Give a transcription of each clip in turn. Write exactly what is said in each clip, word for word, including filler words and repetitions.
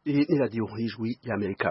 Iyi ni radiyo y'ijwi y'Amerika.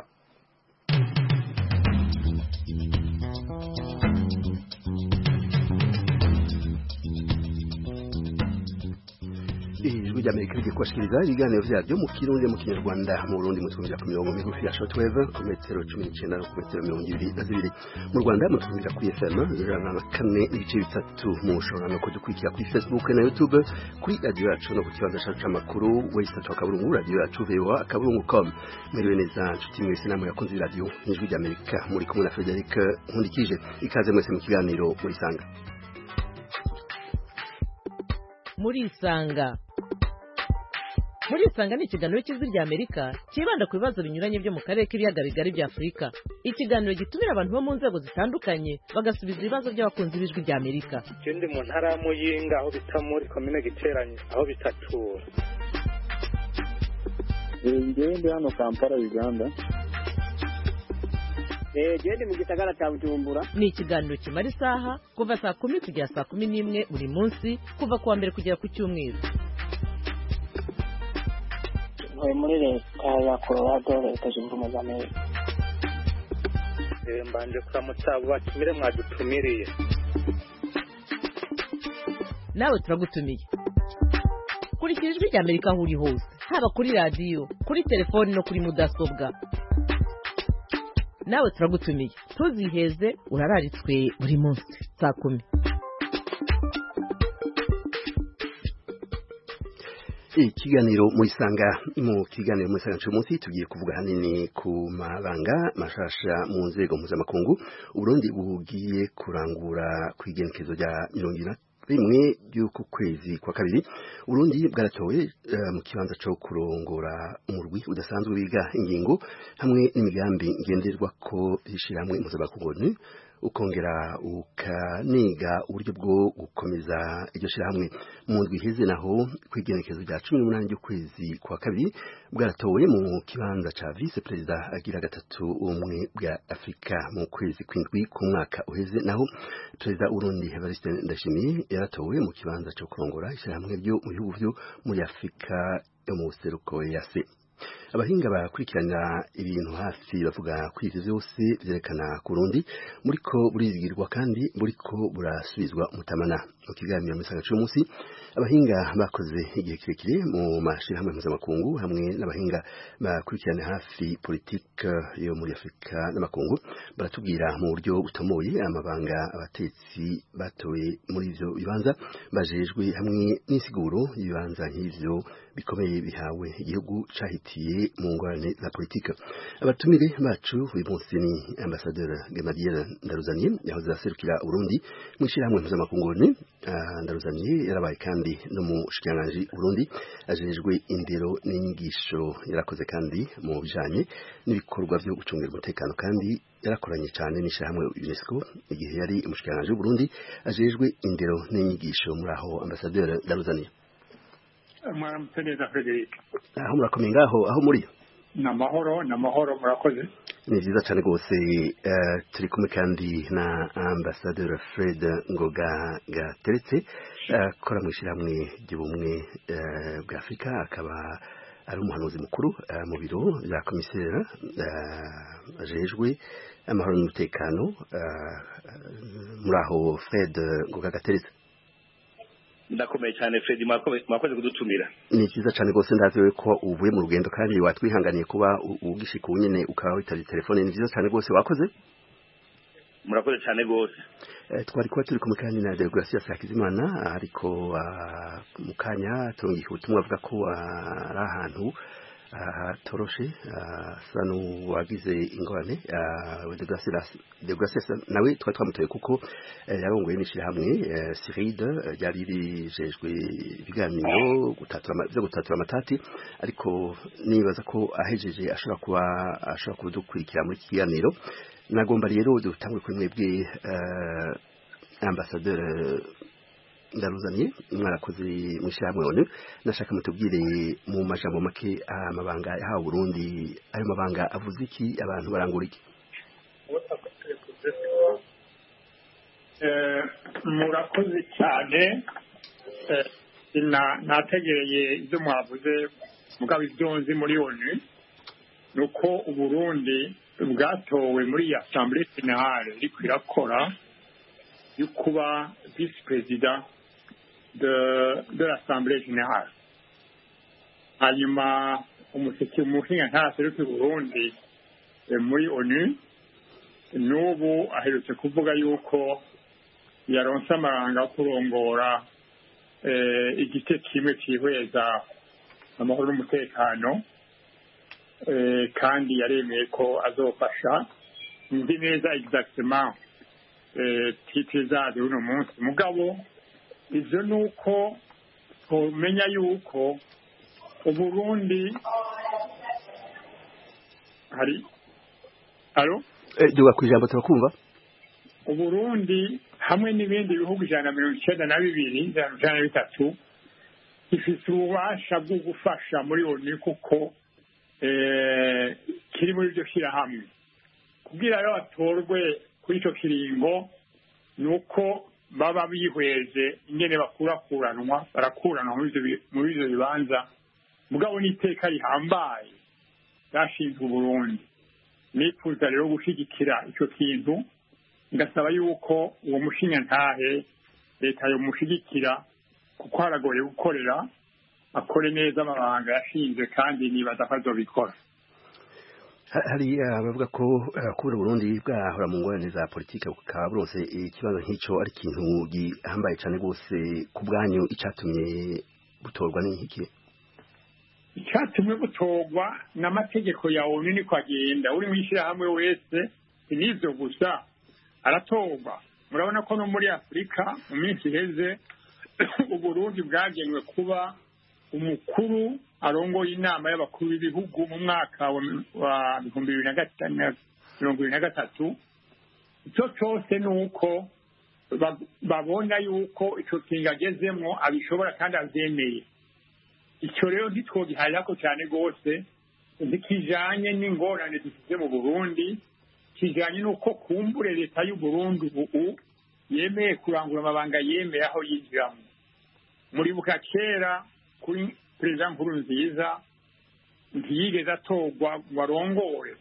Ijwi ry'Amerika rigiye kubashikiriza ibiganiro vyaryo mu Kirundi mu Kinyarwanda mu Burundi mutwumvira ku mirongo migufi ya shortwave ku metero cumi n'icenda no ku metero mirongo ibiri na zibiri. Mu Rwanda mutwumvira kuri F M ijana na kane n'ibice bitatu, mushobora no kudukurikira kuri Facebook na YouTube kuri radio yacu no ku kibanza cacu c'amakuru website akaburungu radio yacu v o a akaburungu com. Meriwe neza nshuti mwese namwe yakunze radio n'ijwi ry'Amerika, muri kumwe na Frederic Nkundikije. Ikaze mwese mu kiganiro muri Sanga. Muri Sanga Muri Sanga ni ikiganiro cy'ijwi ry'Amerika kibanda ku bibazo binyuranye byo mu karere k'ibiyaga bigari bya Afurika. Ikiganiro gitumira abantu bo mu nzego zitandukanye bagasubiza ibibazo by'abakunzi b'ijwi ry'Amerika. Ikindi mu ntara ya Muyinga aho bita muri komine Giteranye aho bitatura. Ngende hano Kampala Uganda. Eh gende mu gisagara cya Bujumbura. Ni ikiganiro kimara isaha kuva saa kumi kugera saa kumi n'imwe buri munsi kuva kuwa mbere kugera ku cyumweru. Muri leta ya Colorado leta zunze ubumwe za Amerika. Eh mbanje kuramutsa batumire mwadutumiriye. Nawe turagutumiye. Kurikira ijwi ry'Amerika aho uri hose, haba kuri radio, kuri telefoni no kuri mudasobwa. Nawe turagutumiye. Tuziheze urararitswe buri munsi saa kumi. Ikiganiro muri Sanga, mu kiganiro muri Sanga cy'umunsi tugiye kuvuga hanini ku mabanga mashasha mu nzego mpuzamakungu Uburundi bugiye kurangura kwigenekezo rya mirongo rimwe ry'uku kwezi kwa kabiri. Uburundi bwaratowe uh, mu kibanza cyo kurongora umurwi udasanzwe wiga ingingo hamwe n'imigambi ngenderwa ko ishiramwe mpuzamakungu ukongera ukaniga uburyo bwo gukomeza iryo shirahamwe. Mu ndwi iheze naho kwigenekezo rya cumi n'umunani ry'ukwezi kwa kabiri bwaratowe mu kibanza ca vice perezida agira gatatu umwe bwa Afrika mu kwezi kw'indwi ku mwaka uheze, naho perezida Urundi Evariste Ndayishimiye yaratowe mu kibanza cyo kurongora ishirahamwe ryo mu bihugu byo muri Afrika yo mu buseruko ya se. Abahinga bakurikirana ibintu hafi bavuga ko ivyo vyose vyerekana ku Burundi muriko burizigirwa kandi muriko burasubizwa umutamana. Mu kiganiro mu Sanga cy'umunsi abahinga bakoze igihe kirekire mu mashirahamwe mpuzamakungu hamwe n'abahinga bakurikirana hafi politike yo muri Afrika n'amakungu baratubwira mu buryo butomoye amabanga abatetsi batowe muri ivyo bibanza bajejwe hamwe n'insiguro y'ibibanza nk'ivyo bikomeye bihawe igihugu cahitiye mu ngorane za politika. Abatumire bacu uyu munsi ni Ambassadeur Gamaliel Ndaruzaniye yahoze aserukira Burundi mu ishirahamwe mpuzamakungu. Uh, Ndaruzaniye yarabaye kandi no mu shikiranganji Burundi ajejwe indero n'inyigisho, yarakoze kandi mu bijanye n'ibikorwa byo gucungira umutekano kandi yarakoranye cyane n'ishirahamwe UNESCO igihe yari umushikiranganji Burundi ajejwe indero n'inyigisho. Muri aho Ambassadeur Ndaruzaniye mwaramutse neza Frederic. Aho murakomeye ngaho aho muri? Namahoro namahoro murakoze. Ni vyiza cyane gose. Uh, turi kumwe kandi na Ambassadeur Fred Ngoga Gateretse akora uh, mu ishirahamwe ry'ubumwe uh, bwa Afrika, akaba ari umuhanuzi mukuru uh, mu biro bya komisera uh, ajejwe amahoro n'umutekano. Uh, muri aho Fred Ngoga Gateretse ndakomeye cyane Fred, mwakoze kudutumira. Ni cyiza cyane gose, ndaziwe ko uvuye mu rugendo kandi watwihanganiye kuba ugishika unyene ukaba witari telefone. Ni cyiza cyane gose, wakoze. Murakoze cyane gose. Eh, twari kuba turi kumwe kandi na Deogratias Hakizimana, ariko uh, mu kanya turungiye ubutumwa avuga ko uh, ari ahantu toroshe asa n'uwagize ingorane. Deogratias nawe twari twamutoye kuko yarongoye n'ishirahamwe Siride ryari rijejwe ibiganiro byo gutatura amatati, ariko nibaza ko ahejeje ashobora kuba ashobora kudukurikira muri kiganiro. Nagomba rero dutangwe kuri mwebwe Ambassadeur Ndaruzaniye, mwarakoze mwishirahamwe one. Nashaka mutubwire mu majambo make amabanga yahawe Burundi, ayo mabanga avuze iki, abantu barangura iki? Eh murakoze cyane. Eh nategereye ibyo mwavuze mugabo ibyonzi muri ONU nuko uburundi bwatowe muri assemblée générale iriko irakora yo kuba vice président de de l'assemblée générale. Hanyuma umuseke umuhinga ntaseruka Burundi muri onu n'ubu aherutse kuvuga yuko yaronse amaranga yo kurongora igice kimwe cyihweza amahoro n'umutekano kandi yaremeye ko azofasha nzi neza exactement titre zazo uno munsi mugabo ivyo nuko kumenya yuko Uburundi hari alo eh duga kwijambo turakumva. Uburundi hamwe n'ibindi bihugu ijana na mirongo icenda na bibiri ijana na bitatu ifite ububasha bwo gufasha muri onu kuko eh kiri muri byo shira hamwe kugira rero batorwe kuri ico kiringo nuko baba bihweje ingene bakurakuranwa barakuranwa muri ivyo bibanza mugabo n'iteka rihambaye rashinzwe Burundi. Nifuza rero gushigikira ico kintu ngasaba yuko uwo mushinya ntahe leta yo mushigikira kuko haragoye gukorera akore neza amabanga yashinzwe kandi nibaza ko azobikora. Hari abavuga ko kubura Burundi bwahora mu ngorane za politike bukaba burose ikibazo nk'ico ari ikintu gihambaye cyane gose ku bwanyu icatumye butorwa n'iki? Icatumwe butorwa n'amategeko ya onu ni kwagenda uri mwishira hamwe wese nivyo gusa aratorwa. Murabona ko no muri Afrika mu minsi heze Uburundi bwagenwe kuba umukuru arongoye inama y'abakuru b'ibihugu mu mwaka wa bihumbi bibiri na gatanu mirongo ibiri na gatatu. Ico cose nuko babona yuko ico kinga agezemwo abishobora kandi avyemeye. Ico rero ntitwogiharako cyane gose ntikijanye n'ingorane dufite mu Burundi kijanye nuko kumbure leta y'u Burundi ubu yemeye kurangura amabanga yemeye aho yinjiramo. Muri buka kera kuri Perezida Nkurunziza ntiyigeze atorwa warongore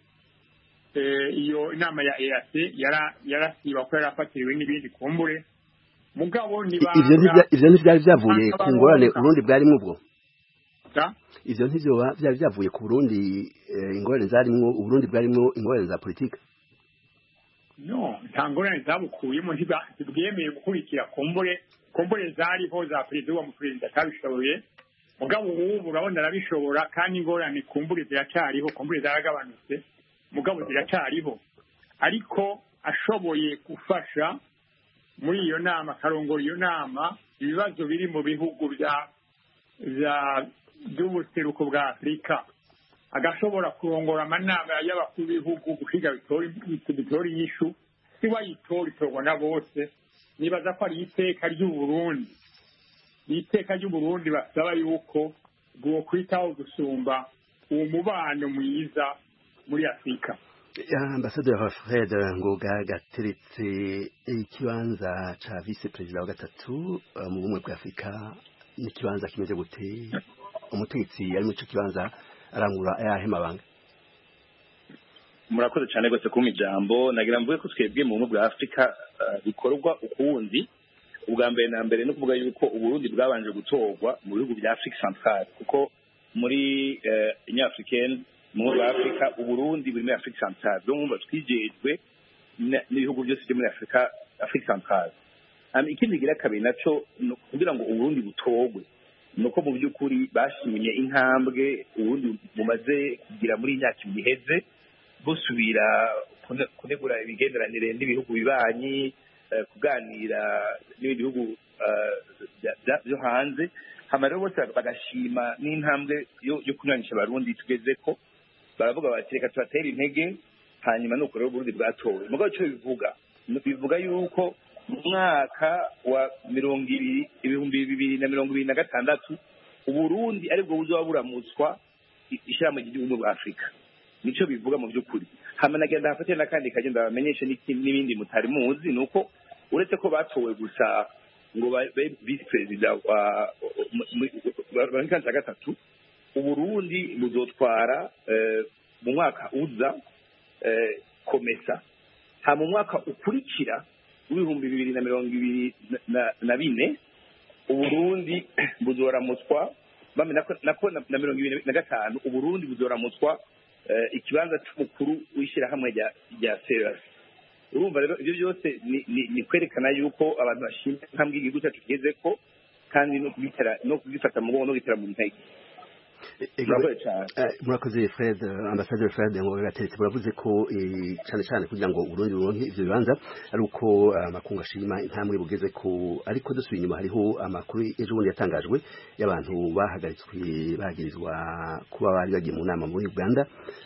iyo inama ya E A C yara yarasiba ko yarafatiriwe n'ibindi kumbure mugabo niba ivyo ntivyari vyavuye ku ngorane Burundi bwarimo ubwo ivyo ntivyo byari vyavuye ku Burundi ingorane zarimwo Uburundi bwarimo ingorane za politike. No nta ngorane zabukuyemo ntibwemeye gukurikira kumbure kumbure zariho za perezida wa muperezida kabishoboye mugabo ubu urabona arabishobora kandi ingorane kumbure ziracyariho kumbure zaragabanutse mugabo ziracyariho ariko ashoboye gufasha muri iyo nama karongora iyo nama ibibazo biri mu bihugu bya bya by'ubuseruko bwa Afrika agashobora kurongora amanama y'abakuru b'ibihugu gushiga bitori yishu siwa yitori torwa na bose nibaza ko ari iteka ry'u Burundi iteka ry'u Burundi basaba yuko bwo kwitaho gusumba uwo mubano mwiza muri Afrika. Ambassadeur Fred Ngoga gateretse ikibanza ca vice president wa gatatu mu bumwe bwa Afrika n'ikibanza kimeze gute umutetsi ari mu cyo kibanza arangura ayahe mabanga? Murakoze cyane gose ku mijambo nagira mvuge ko twebwe mu bumwe bwa Afrika bikorwa ukundi ubwa mbere na mbere no kuvuga yuko Uburundi bwabanje gutorwa mu bihugu bya Afrika Centrale kuko muri Nyafricaine mu Afrika Uburundi buri muri Afrika Centrale donc umva twijejwe n'ibihugu byose byo muri Afrika Afrika Centrale. Ami ikindi gira kabiri naco kugira ngo Uburundi butorwe nuko mu byukuri bashimye intambwe Uburundi bumaze kugira muri imyaka ibiheze busubira kunegura ibigenderanire n'ibihugu bibanyi kuganira n'ibindi bihugu byo hanze hamara bose bagashima n'intambwe yo kunyanyisha abarundi tugeze ko baravuga bati reka tubatera intege hanyuma nuko rero Burundi bwatowe mugabo cyo bivuga bivuga yuko mu mwaka wa mirongo ibiri ibihumbi bibiri na mirongo ibiri na gatandatu Uburundi aribwo buzoba buramutswa ishyirahamwe ry'igihugu bwa Afrika nico bivuga mu byukuri hamwe nagenda hafate nakandi kagenda bamenyeshe n'ibindi mutari muzi nuko uretse ko batowe gusa ngo vice president wa bankanza gatatu Uburundi buzotwara mu mwaka uza komesa ha mu mwaka ukurikira w'ibihumbi bibiri na mirongo ibiri na bine uburundi buzoramutswa nako na mirongo ibiri na gatanu uburundi buzoramutswa ikibanza c'umukuru w'ishyirahamwe rya serasi. Urumva rero ibyo byose ni kwerekana yuko abantu bashimye intambwe igihugu cyacu kigezeko kandi no kugifata mu no gitera mu ntege. Murakoze Fred, Ambassadeur Fred ngo gatetse muravuze ko cyane cyane kugira ngo Burundi buronke ivyo bibanza ari uko amakungu ashima intambwe bugeze ko, ariko dusubiye inyuma hariho amakuru ejo bundi yatangajwe y'abantu bahagaritswe bagirizwa kuba bari bagiye mu nama muri Uganda.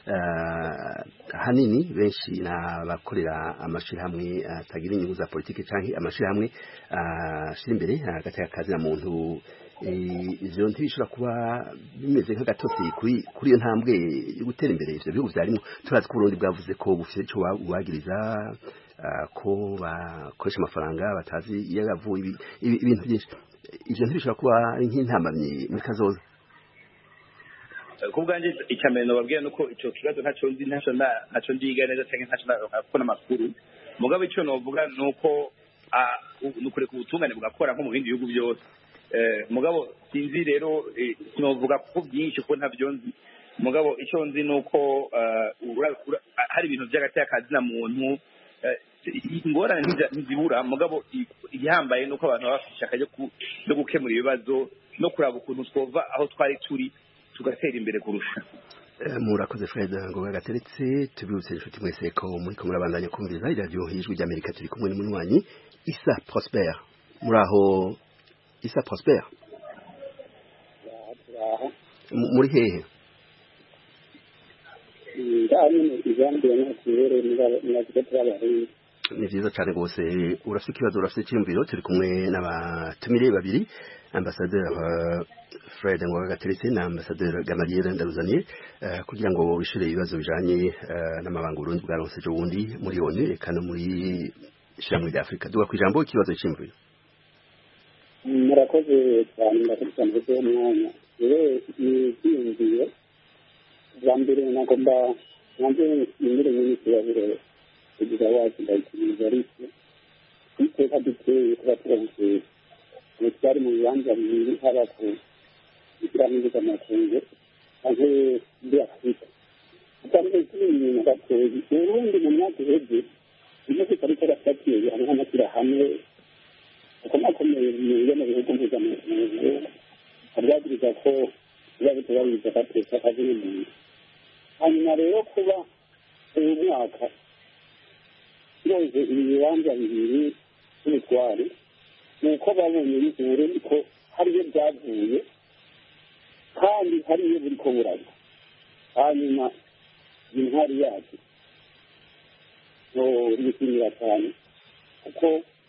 Hanini benshi n'abakorera amashirahamwe atagira inyungu za politike canke amashirahamwe ashira imbere hagati y'akazi na muntu. Ivyo ntibishobora kuba bimeze nk'agatotsi kuri kuri iyo ntambwe yo gutera imbere ivyo bihugu vyarimo. Turazi ko Burundi bwavuze ko bufite ico bubagiriza ko bakoresha amafaranga batazi iyo yavuye ibintu byinshi. Ivyo ntibishobora kuba ari nk'intambamyi muri kazoza. Kubwanje icyambere no babwira nuko ico kibazo ntaco nzi ntaco ntaco ndiga neza cyangwa ntaco nakora amakuru. Mugabo ico novuga nuko nukure ku butungane bugakora nko mu bindi bihugu byose. Mugabo sinzi rero sinovuga ko byinshi ko ntavyo nzi. Mugabo icyo nzi nuko hari ibintu by'agatakazi na muntu ingorane ntizibura. Mugabo igihambaye nuko abantu bafisha akaje no gukemura ibibazo no kuraba ukuntu twova aho twari turi tugatera imbere kurusha. Murakoze Fred ngo gateretse tubibutse inshuti mwese ko muri ko murabandanya kumviriza radio hijwi ry'Amerika turi kumwe n'umunywanyi Issa Prosper. Muraho Issa Prosper. Muri hehe? Ni vyiza cyane rwose. Urafite ikibazo, urafite icyumviro. Turi kumwe n'abatumire babiri, Ambassadeur Fred ngo gateretse na Ambassadeur Gamaliel Ndaruzaniye, kugira ngo bishure ibibazo bijanye n'amabanga Burundi bwaronse ejo bundi muri O N U eka no muri Ishyirahamwe rya Afurika. Duga ku ijambo ikibazo cy'imviro. Murakoze cyane ndakurikirana ibyo umwanya rero niyumviye bwa mbere nagomba nanjye imbere y'ikibazo kugira wacu ndayikiriza ariko iteka duteye kuba turabuze twari mu bibanza bibiri haba ku ishyirahamwe ry'amakungu aho muri Afurika kandi ikindi na gatoyi ubundi mu myaka iheze ibyo tutari turafatiye hariho amashyirahamwe akomeye mu bihugu mpuzamahanga abyagiriza ko biba bitubahiriza agateka kazi n'umuntu. Hanyuma rero kuba uyu mwaka yoze ibi bibanza bibiri by'ubutwari ni uko babonye bihure ko hariyo byavuye kandi hariyo buri ko buraba. Hanyuma intwari yacu no rishimira cyane kuko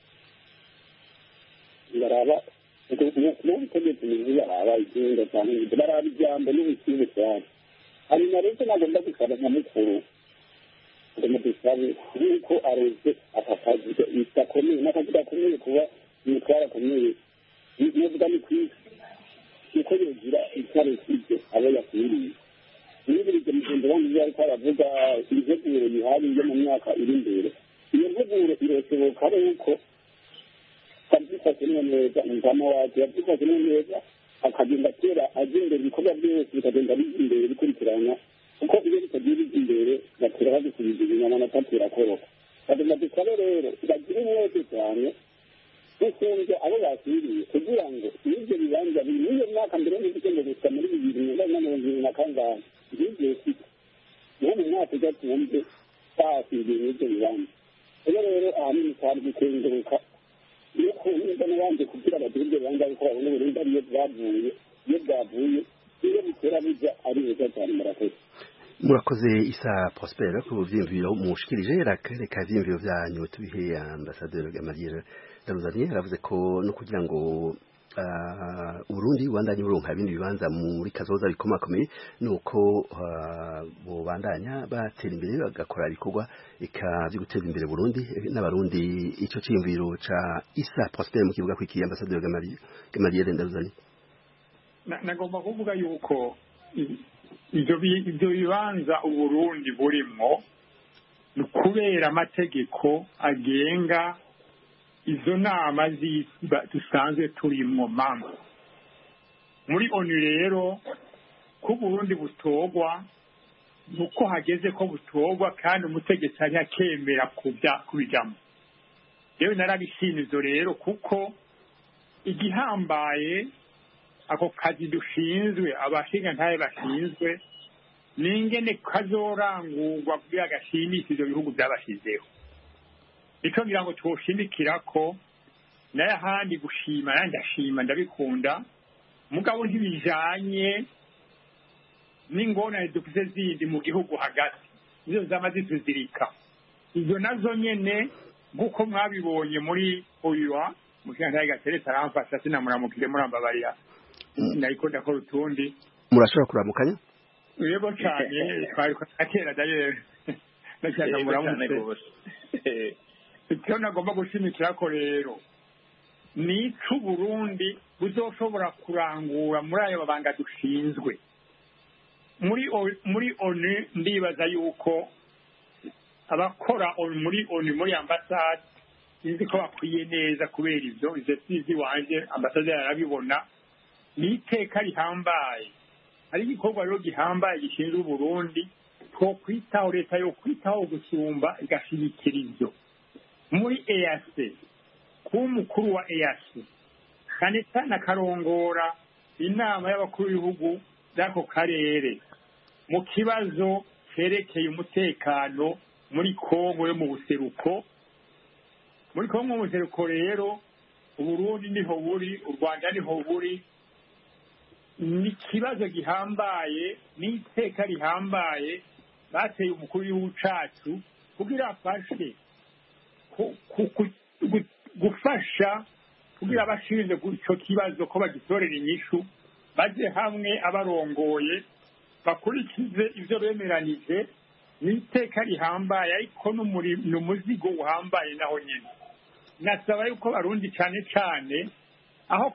baraba n'ubutegetsi mu baraba ikinga cyane baraba ijambo n'ubukire cyane. Hanyuma rero nagomba gusaba nka mukuru ngo dusabe yuko areze aka kazi gakomeye n'akazi gakomeye kuba umutwara akomeye n'uvuga ni kwisi kuko yogira itare kije abo yakwiriye n'ibirije mu Rwanda bandi ariko aravuga integuro yihari yo mu myaka iri imbere. Iyo nteguro irashoboka ari uko kabisa neza umugama wacu yabikoze neza akagenda kera agenda ibikorwa byose bikagenda bigimbere bikurikirana kuko iyo bitagira imbere batera bagisubiza inyama na tatira koroka bagenda dukore rero bagira umwete cyane gusumbya abo basiriye kugira ngo ibyo bibanza biri niyo mwaka mbere n'igitendo gusa muri bibiri na mirongo ibiri na kangahe ibyo sita niyo mu mwaka ujya twumve basiriye ibyo bibanza rero rero ahanini cyane gukenguruka iyo kuza n'abandi kugira bagire ibyo bibanza kuko babona uburinda iyo bwavuye iyo bwavuye iyo bitera bijya ari beza cyane. Murakoze. Murakoze Issa Prosper ku byiyumviro mushikirije. Reka ivyiyumviro vyanyu tubihe Ambassadeur Gamaliel Ndaruzaniye. Aravuze ko no kugira ngo Burundi bandanye buronka ibindi bibanza muri kazoza bikomakomeye nuko bobandanya batera imbere bagakora ibikorwa ikavyo guteza imbere Burundi n'abarundi. Ico ciyumviro ca Issa Prosper mu kivuga kwiki Ambassadeur Gamaliel Ndaruzaniye. Nagomba kuvuga yuko ibyo bibanza uburundi burimo ni kubera amategeko agenga izo nama z'isi dusanzwe turimo mama muri onu rero ko uburundi butogwa nuko hageze ko butogwa kandi umutegetsi ari akemera kubijamo yewe narabishimizo rero kuko igihambaye ako kazi dushinzwe abashinga ntaye bashinzwe ningene kazorangurwa kugira gashimisha ivyo bihugu byabashizeho icyo ngira ngo twoshimikira ko naye ahandi gushima nanjye ndashima ndabikunda mugabo ntibijanye n'ingorane dufite zindi mu gihugu hagati nizo zama zituzirika izo nazo nyene nk'uko mwabibonye muri oyuwa mushinga gateretse aramfasha sinamuramukije murambabarira nariko ndakora utundi murashobora kuramukanya yego cyane twari akera daye ndashaka muramutse icyo nagomba gushimikira ko rero ni icu Burundi buzoshobora kurangura muri ayo mabanga dushinzwe muri muri onu ndibaza yuko abakora muri onu muri ambasade sinzi ko bakwiye neza kubera ivyo ivyo sizi wanje ambasade yarabibona ni iteka rihambaye hari igikorwa rero gihambaye gishinzwe Burundi two kwitaho leta yo kwitaho gusumba igashigikira ivyo muri E A C ku mukuru wa E A C kandi sana karongora inama y'abakuru b'ibihugu by'ako karere mu kibazo cerekeye umutekano muri Kongo yo mu buseruko muri Kongo mu buseruko rero Uburundi niho buri u Rwanda niho buri ni kibazo gihambaye ni iteka rihambaye bateye umukuru w'igihugu cacu kugira afashe gufasha kugira abashinzwe ico kibazo ko bagitorera inyishu baje hamwe abarongoye bakurikize ivyo bemeranije ni iteka rihambaye ariko ni umuzigo uhambaye naho nyene nasaba yuko barundi cane cane aho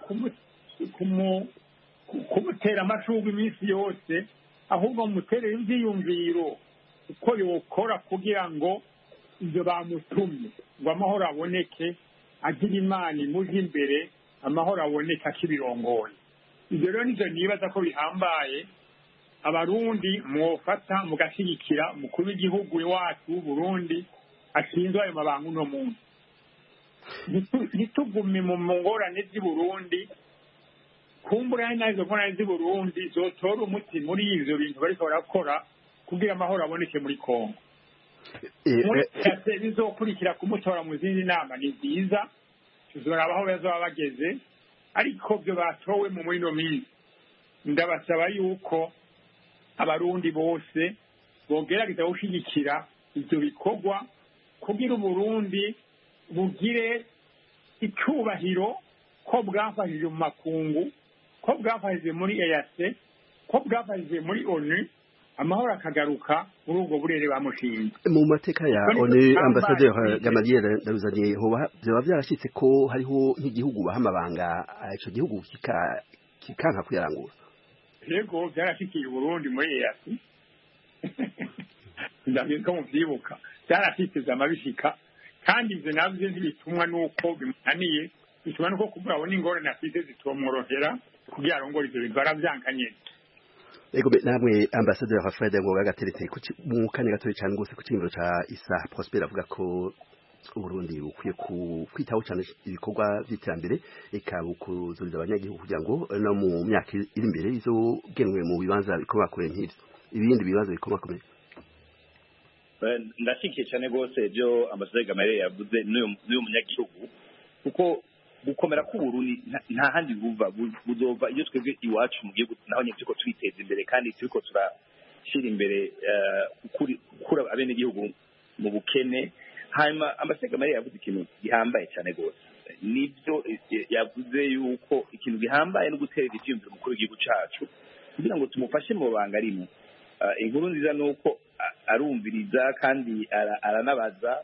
kumutera amashurwe iminsi yose ahubwo muterere ivyiyumviro uko yokora kugira ngo ivyo bamutumye ngo amahoro aboneke agira imana imuje imbere amahoro aboneke akibirongoye ivyo rero nivyo nibaza ko bihambaye abarundi mwofata mugashigikira umukuru w'igihugu iwacu w'Uburundi ashinzwe ayo mabanga uno munsi ntitugume mu ngorane z'i Burundi kumbura nazo ngorane z'i Burundi zotora umuti muri ivyo bintu bariko barakora kugira amahoro aboneke muri Kongo muri bizokurikira kumutora mu zindi nama ni nziza tuzorabaho bazoba bageze ariko byo batowe mu muri no minsi ndabasaba yuko abarundi bose bogerageza gushigikira ivyo bikorwa kugira Uburundi bugire icubahiro ko bwafashije mu makungu ko bwafashije muri E A C ko bwafashije muri onu amahoro akagaruka muri ubwo burere bamushinze mu mateka ya onu ambasaderi Gamaliel Ndaruzaniye hoba byaba byarashitse ko hariho nk'igihugu bahamabanga ico gihugu kika kikanka kuyarangura yego byarashikiye Burundi muri E A C ndabiko muvyibuka byarashitse amabishika kandi ivyo navyo ntibitumwa nuko bimunaniye bitumwa nuko kubura abona ingorane afite zitomworohera kugira arongore ivyo bivara vyankanye ego namwe ambasaderi Rafael Ngoga gateretse mu kanya gatoyi cyane gose ku cyimiro ca Isa Prosper avuga ko Uburundi bukwiye kwitaho cyane ibikorwa by'iterambere eka bukuzuriza abanyagihugu kugira ngo no mu myaka iri imbere izogenwe mu bibanza bikomakore nk'ivyo ibindi bibazo bikomakomeye ndashikiye cyane gose byo ambasaderi Gamaliel yavuze n'uyu munyagihugu kuko gukomera k'Uburundi nta handi buva buzova iyo twebwe iwacu mu gihugu naho nyine turiko twiteza imbere kandi turiko turashira imbere kukura abene igihugu mu bukene hanyuma ambasaderi Gamaliel yavuze ikintu gihambaye cyane gose nibyo yavuze yuko ikintu gihambaye no guterera ivyiyumviro umukuru w'igihugu cacu kugira ngo tumufashe mu banga rimwe inkuru nziza nuko arumviriza kandi aranabaza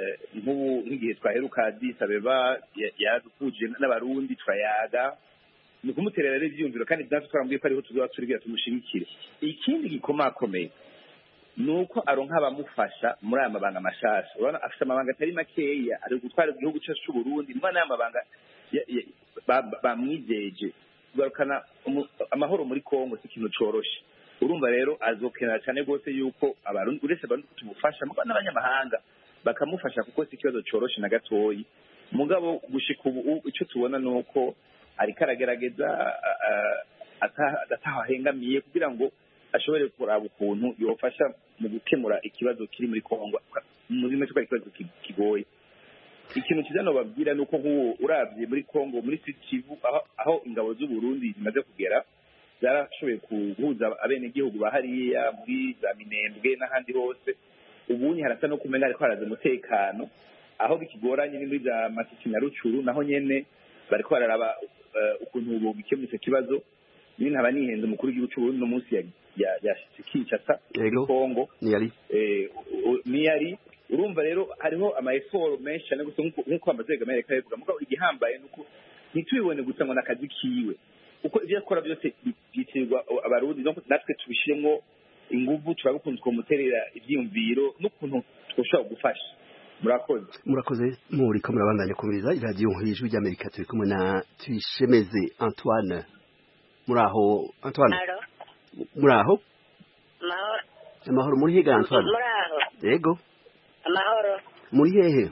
nk'ubu nk'igihe twaheruka Addis Abeba yaradukuje n'abarundi turayaga ni ukumuterera rero ibyiyumviro kandi natwe twarambwiye ko ariho tuzoba turi tumushigikire. Ikindi gikomakomeye ni uko aronka abamufasha muri aya mabanga mashasha. Urabona afite amabanga atari makeya, ari gutwara igihugu cyacu cy'u Burundi, niba n'aya mabanga bamwijeje kugarukana amahoro muri Kongo si ikintu coroshe. Urumva rero azokenera cyane rwose yuko abarundi uretse abantu tumufasha muga n'abanyamahanga bakamufasha kuko si ikibazo coroshe na gatoyi. Mugabo gushika ubu icyo tubona ni uko ariko aragerageza atahahengamiye kugira ngo ashobore kuraba ukuntu yofasha mu gukemura ikibazo kiri muri Kongo muri make kwa ikibazo kigoye. Ikintu kizano babwira nuko nk'uwo uravye muri Kongo muri Kivu aho, aho ingabo z'u Burundi zimaze kugera zarashoboye kuhuza abene gihugu bahariya muri za Minembwe n'ahandi hose. Ubunyi harasa no kumenya ariko haraza umutekano aho bikigoranye ni muri za Masisi na Rucuru naho nyene bariko bararaba uh, ukuntu ubu bikemura icyo kibazo. Ni nkaba nihenze umukuru w'igihugu cy'u Burundi no munsi ya ya Kinshasa Kongo ni yari eh ni yari urumva rero hariho ama effort menshi cyane gusa nkuko amazega Amerika yevuga mugabo igihambaye nuko ntitubibone gusa ngo nakazi kiwe uko ivyo akora byose byitirwa abarundi donc natwe tubishiremo inguvu turabukunze ko muterera ivyiyumviro n'ukuntu twoshobora gufasha. Murakoze murakoze muri ko murabandanya kumiriza iradio hejuru y'Amerika turi kumwe na Tuyishemeze Antoine. Muraho Antoine? Allo. Muraho? Mahoro. Amahoro muri hega Antoine? Muraho. Yego. Amahoro. Muri hehe?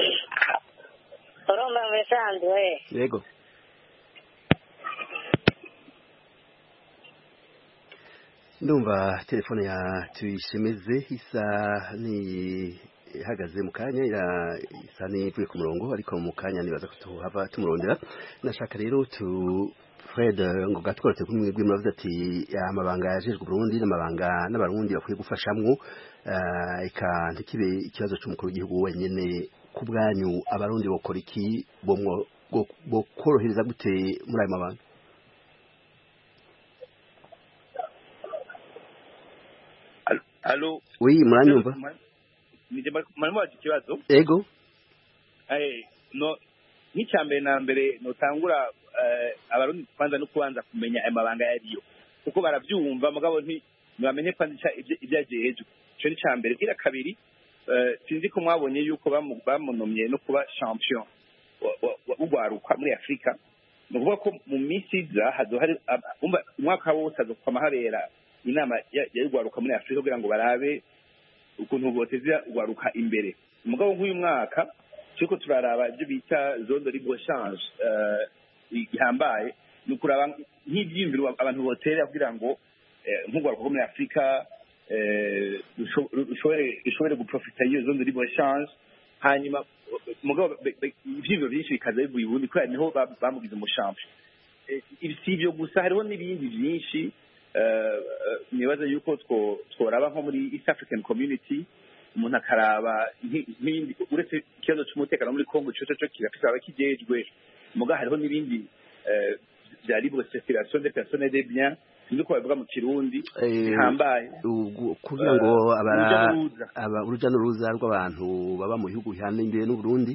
Urumva mwisanzwe. Yego. Ndumva telefone ya Tuyishemeze isa ni ihagaze mu kanya ira isa n'ivuye ku murongo ariko mu kanya nibaza ko tuhava tumurondera. Nashaka rero tu Fred ngo gatworetse kumwe bw'imwe bavuze ati amabanga yajejwe Burundi n'amabanga n'abarundi bakwiye gufashamwo eka ntikibe ikibazo cy'umukuru w'igihugu wenyene ku bwanyu abarundi bokora iki bomwo bokorohereza gute muri ayo mabanga? Allo oui muranyumva? Nije marimo waje kibazo? Ego. Eh no n'icyambere na mbere notangura abarundi kwanza no kubanza kumenya amabanga yariyo kuko baravyumva mugabo nti bamenye kwanza ibyajeje cyo ni cyambere ira kabiri sinzi ko mwabonye yuko bamunomye no kuba champion ugwaruka muri Afrika nuvuga ko mu misi za hazo hari umwaka wose azokoma habera inama y'ugwaruka muri Afrika kugira ngo barabe ukuntu boteza ugwaruka imbere. Mugabo nk'uyu mwaka cyuko turaraba ibyo bita zone de libre échange ihambaye nukuraba nk'ibyimviro abantu boterera kugira ngo nk'ugwaruka muri Afrika ushobore ushobore guprofita iyo zone de libre échange hanyuma mugabo ibyimviro byinshi bikaza bivuye ubundi ko niho bamugize umushampi. Ibyo gusa hariho n'ibindi byinshi nibaza yuko tworaba nko muri East African Community umuntu akaraba nk'ibindi uretse ikibazo cy'umutekano muri Congo cyo cyo kirafite abakijejwe muga hariho n'ibindi bya libre circulation des personnes et des biens sinzi ko bavuga mu Kirundi bihambaye kugira ngo abara aba uruja n'uruza rw'abantu baba mu bihugu bihana imbere n'u Burundi.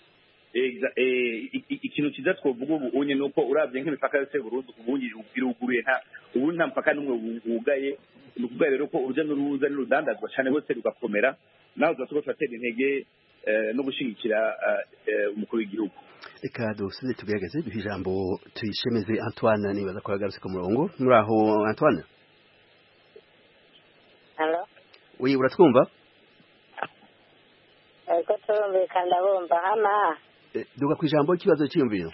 Ikintu kiza twovuga ubu unye nuko uravye nk'imipaka yose Burundi ubunyi iruguruye nta ubu nta mpaka n'umwe wugaye nukuvuga rero ko uruja n'uruza n'urudandazwa cyane hose rugakomera naho uzatuko turatera intege no gushigikira umukuru w'igihugu. Eka dosine tugerageze duha ijambo Tuyishemeze Antoine nibaza ko yagarutse ku murongo. Muraho Antoine? Allo. Oui uratwumva? Eko turumvikana bumva hama. Duga ku ijambo ikibazo cy'imviro.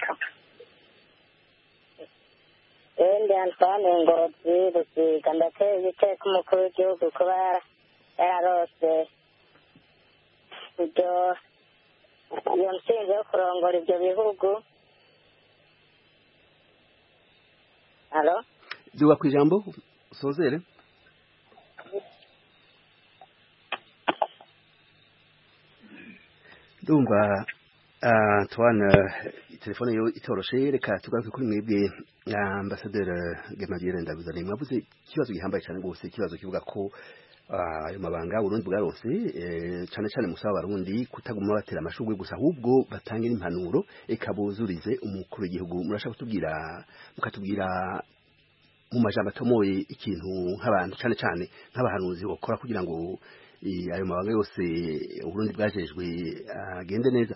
Ende Antoine Ngozi rusiga ndateye iteka umukuru w'igihugu kuba yararose ibyo iyo ntsinzi yo kurongora ibyo bihugu. Allo? Duga ku ijambo usozere. Dumva Antoine telefone yo itoroshe reka tugaruke kuri mwebwe ambassadeur Gemadiere Ndabuzane mwavuze ikibazo gihambaye cyane gose ikibazo kivuga ko ayo mabanga Burundi bwarose cyane cyane musaba abarundi kutaguma batera amashugwe gusa ahubwo batange n'impanuro ekabuzurize umukuru w'igihugu murashaka kutubwira mukatubwira mu majambo atomoye ikintu nk'abantu cyane cyane nk'abahanuzi bakora kugira ngo ayo mabanga yose Burundi bwajejwe agende neza.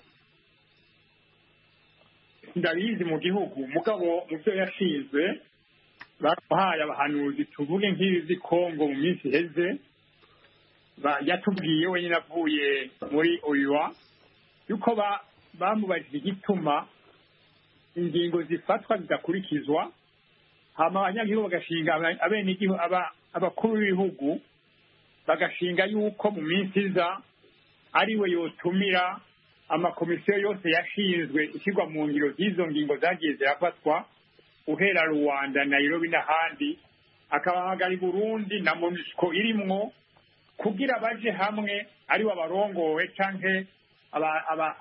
Ndabizi mu gihugu mugabo mu byo yashinzwe bahaye abahanuzi tuvuge nk'izi Kongo mu minsi heze yatubwiye wenyine avuye muri Oiwa yuko bamubajije igituma ingingo zifatwa zidakurikizwa hama abanyagihugu bagashinga abenegihugu abakuru b'ibihugu bagashinga yuko mu minsi iza ariwe yotumira amakomisiyo yose yashinzwe ishyirwa mu ngiro z'izo ngingo zagiye zirafatwa uhera Rwanda Nairobi n'ahandi akabahamagara i Burundi na MONUSCO irimwo kugira baje hamwe ari wabarongowe canke aba aba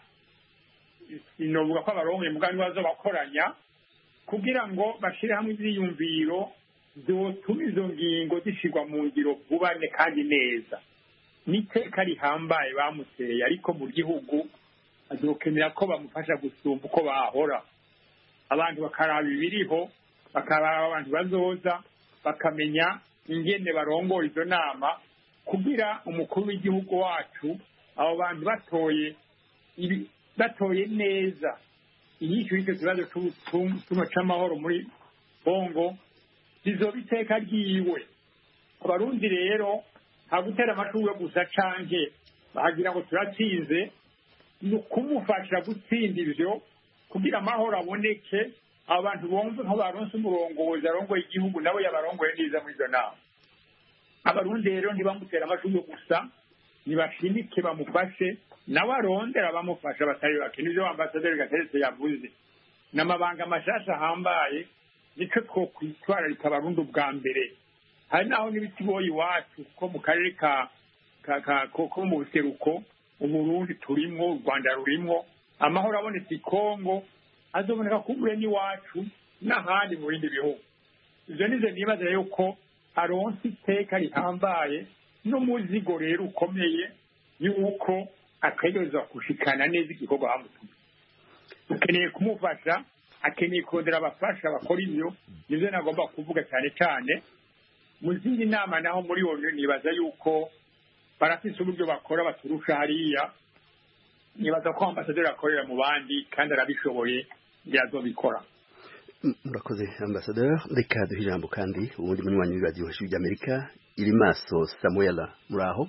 inovuga ko abarongoye mugani bazo bakoranya kugira ngo bashire hamwe ibyiyumviro zotuma izo ngingo zishirwa mu ngiro vubane kandi neza n'iteka rihambaye bamuteye ariko mu gihugu azokenera ko bamufasha gusumba uko bahora abantu bakaraba ibiriho bakaraba abantu bazoza bakamenya ingene barongora izo nama kugira umukuru w'igihugu wacu abo bantu batoye batoye neza inyishu y'icyo kibazo tuno c'amahoro muri Bongo zizoba iteka ryiwe. Abarundi rero nta gutera amashurwe gusa canke bahagira ngo turatsinze ni kumufasha gutsinda ivyo kugira amahoro aboneke abantu bomve nko baronse umurongozi arongoye igihugu nabo yabarongoye neza muri izo nama. Abarundi rero ntibamutera amashurwe gusa nibashimike bamufashe nawe arondera bamufasha batari bake nivyo ambasaderi Gateretse yavuze n'amabanga mashasha ahambaye nico twokwitwararika abarundi ubwa mbere hari naho n'ibiti boyi iwacu ko mu karere ka ko mu buseruko Uburundi turimwo u Rwanda rurimwo amahoro abonetse i Kongo azoboneka kubure n'iwacu n'ahandi mu bindi bihugu. Ivyo nizo nibaza yuko aronse iteka rihambaye n'umuzigo rero ukomeye yuko ategerezwa gushikana neza igikorwa bamutumye. Ukeneye kumufasha akeneye kurondera abafasha bakora ivyo nivyo nagomba kuvuga cyane cyane mu zindi nama naho muri wowe nibaza yuko barafise uburyo bakora baturusha hariya nibaza ko ambasaderi akorera mu bandi kandi arabishoboye yazobikora. Murakoze ambasaderi. Reka duhe ijambo kandi ubundi munywanyi w'iradiyo hejuru y'Amerika iri maso Samuela muraho.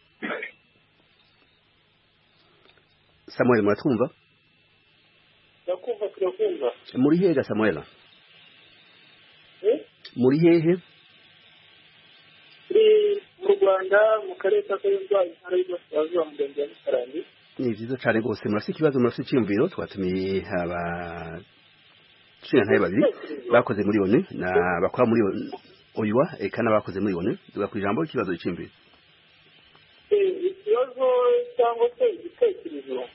Samuel muratwumva? Ndakumva turakumva. Muri hehe Samuela? Eh? Muri hehe? Mu Rwanda mu karere ka Kayonza intara y'Iburasirazuba mu murenge wa Mukarange. Ni vyiza cyane rwose murafite ikibazo murafite icyumviro twatumiye aba Shinga babiri bakoze muri one na bakora muri Oiwa eka nabakoze muri one duga ku ijambo ikibazo cy'imbere. Eh ikibazo cyangwa se igitekerezo.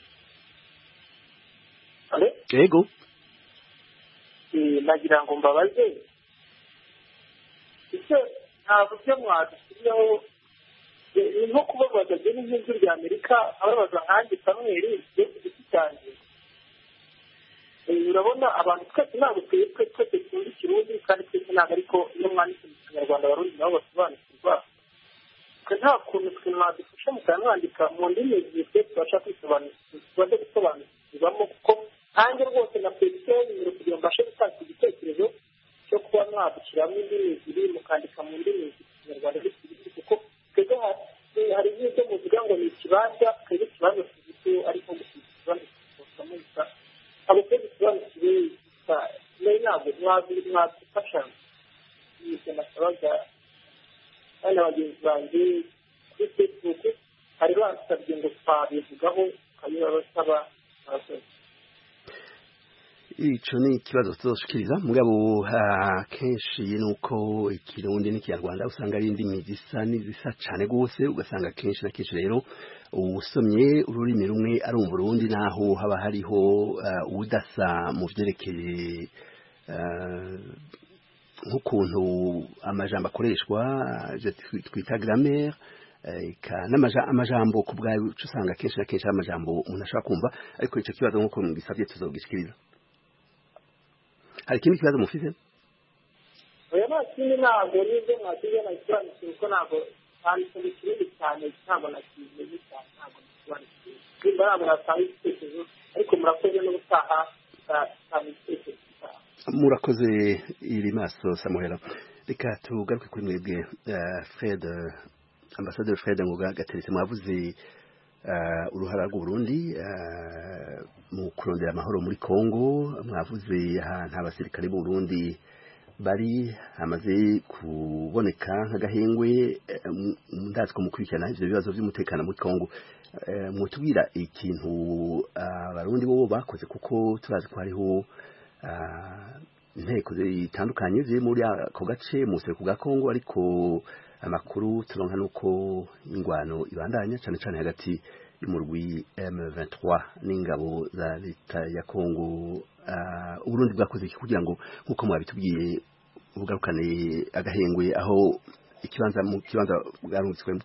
Ale? Yego. Eh nagira ngo mbabaze. Icyo ntabwo byo mwadushyiriyeho nko kubabaza n'inkingi rya Amerika ababaza nkanjye Samuel yo kugiti cyanjye. Urabona abantu twese ntabwo twebwe twese tuzi ikirundi kandi twese ntabwo ariko iyo mwanditse mu Kinyarwanda abarundi nabo basobanukirwa nta kuntu twe mwadufasha mukanwandika mu ndimi ebyiri twese tubasha kwisobanukirwa gusobanukirwamo kuko nanjye rwose na petisiyo y'ibiro kugira ngo mbashe gutanga igitekerezo cyo kuba mwadushyiramo indimi ebyiri mukandika mu ndimi z'Ikinyarwanda n'Ikirundi kuko twebwe hari n'ibyo muvuga ngo ni ikibanza twebwe ikibanza tugito ariko gusiga ikibanza tukamuza abo twese tusobanukiwe nayo ntabwo mwadufasha ibyo nasabaga abana bagenzi banjye kuri Facebook hari bansabye ngo twabivugaho ukanyura basaba abakozi. Ico ni ikibazo tuzoshikiriza mugabo kenshi nuko ikirundi n'ikinyarwanda usanga ari indimi zisa n'izisa cane gose ugasanga kenshi na kenshi rero usomye ururimi rumwe ari mu Burundi naho haba hariho udasa mu vyerekeye nk'ukuntu amajambo akoreshwa twita grammaire n'amajambo ku bwawe uca usanga kenshi na kenshi ari amajambo umuntu ashobora kumva ariko icyo kibazo nk'uko mugisabye tuzogishikiriza. hari ikindi kibazo mufite? oya nta kindi ntabwo n'ibyo mwasize nakisobanukiwe kuko ntabwo hari ikintu kinini cyane ntabwo nakimenye cyane ntabwo nakisobanukiwe nimba ntabwo natanga igitekerezo ariko murakoze n'ubutaha ntabwo igitekerezo murakoze iri maso Samuel. Reka tugaruke kuri mwebwe Fred, Ambassadeur Fred Ngoga Gateretse, mwavuze uruhara rw'u Burundi mu kurondera amahoro muri Kongo, mwavuze ahantu abasirikare b'u Burundi bari hamaze kuboneka nk'agahengwe, ndazi ko mukurikirana ivyo bibazo by'umutekano muri Kongo. Mwotubwira ikintu abarundi bo bakoze, kuko turazi ko hariho inteko zitandukanye ziri muri ako gace mu buseruko bwa Kongo, ariko amakuru turonka nuko ingwano ibandanya cyane cyane hagati y'umurwi M vingt-trois n'ingabo za leta ya Kongo. Uburundi bwakoze iki kugira ngo nkuko mwabitubwiye bugarukane agahengwe aho ikibanza mu kibanza bwarunzwemo?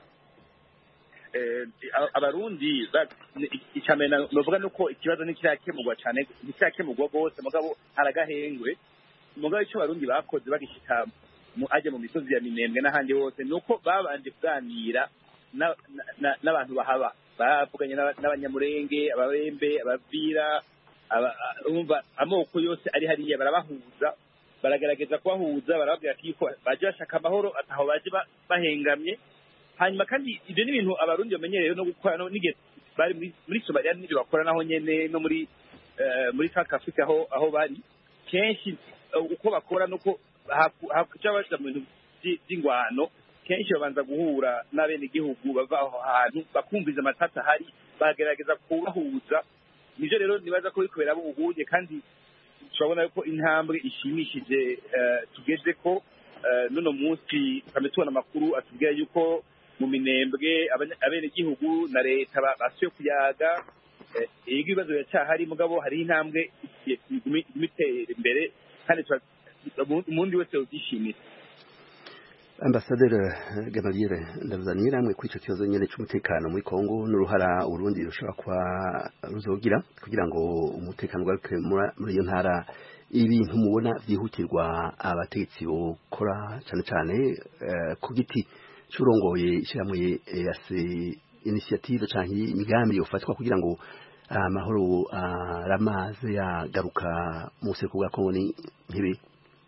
Abarundi icamena novuga nuko ikibazo ntikirakemurwa cyane, ntikirakemurwa rwose, mugabo haragahengwe. Mugabo icyo abarundi bakoze bagishika aje mu misozi ya Minembwe n'ahandi hose nuko babanje kuganira n'abantu bahaba, bavuganye n'abanyamurenge, ababembe, abavira, umva amoko yose ari hariya barabahuza, baragerageza kubahuza, barababwira ko baje bashaka amahoro ataho baje bahengamye. Hanyuma kandi ibyo ni ibintu abarundi bamenyereye no gukora, no nige bari muri Somalia n'ibyo bakora naho nyene no muri muri South Africa aho aho bari kenshi uko bakora nuko hakuca baje mu bintu by'ingwano, kenshi babanza guhura n'abene gihugu bava aho hantu bakumviza amatata hari, bagerageza kubahuza. Nivyo rero nibaza ko bikubera abo uhuye, kandi turabona ko intambwe ishimishije tugeze ko nuno munsi kame tubona amakuru atubwira yuko mu Minembwe abene gihugu na leta basuye kuyaga. Ego ibibazo biracyahari, mugabo hari intambwe imitera imbere kandi umundi wese ubyishimira. Ambassadeur Gamaliere Ndavuzaniye, namwe kuri icyo kibazo nyene cy'umutekano muri Kongo n'uruhara Urundi rushobora kwa ruzogira kugira ngo umutekano ugaruke muri iyo ntara, ibintu mubona byihutirwa abategetsi bokora cyane cyane ku giti cy'urongoye ishyirahamwe yase initiative cyangwa imigambi yofatwa kugira ngo amahoro aramaze yagaruka mu buseruko bwa Kongo ni nk'ibi?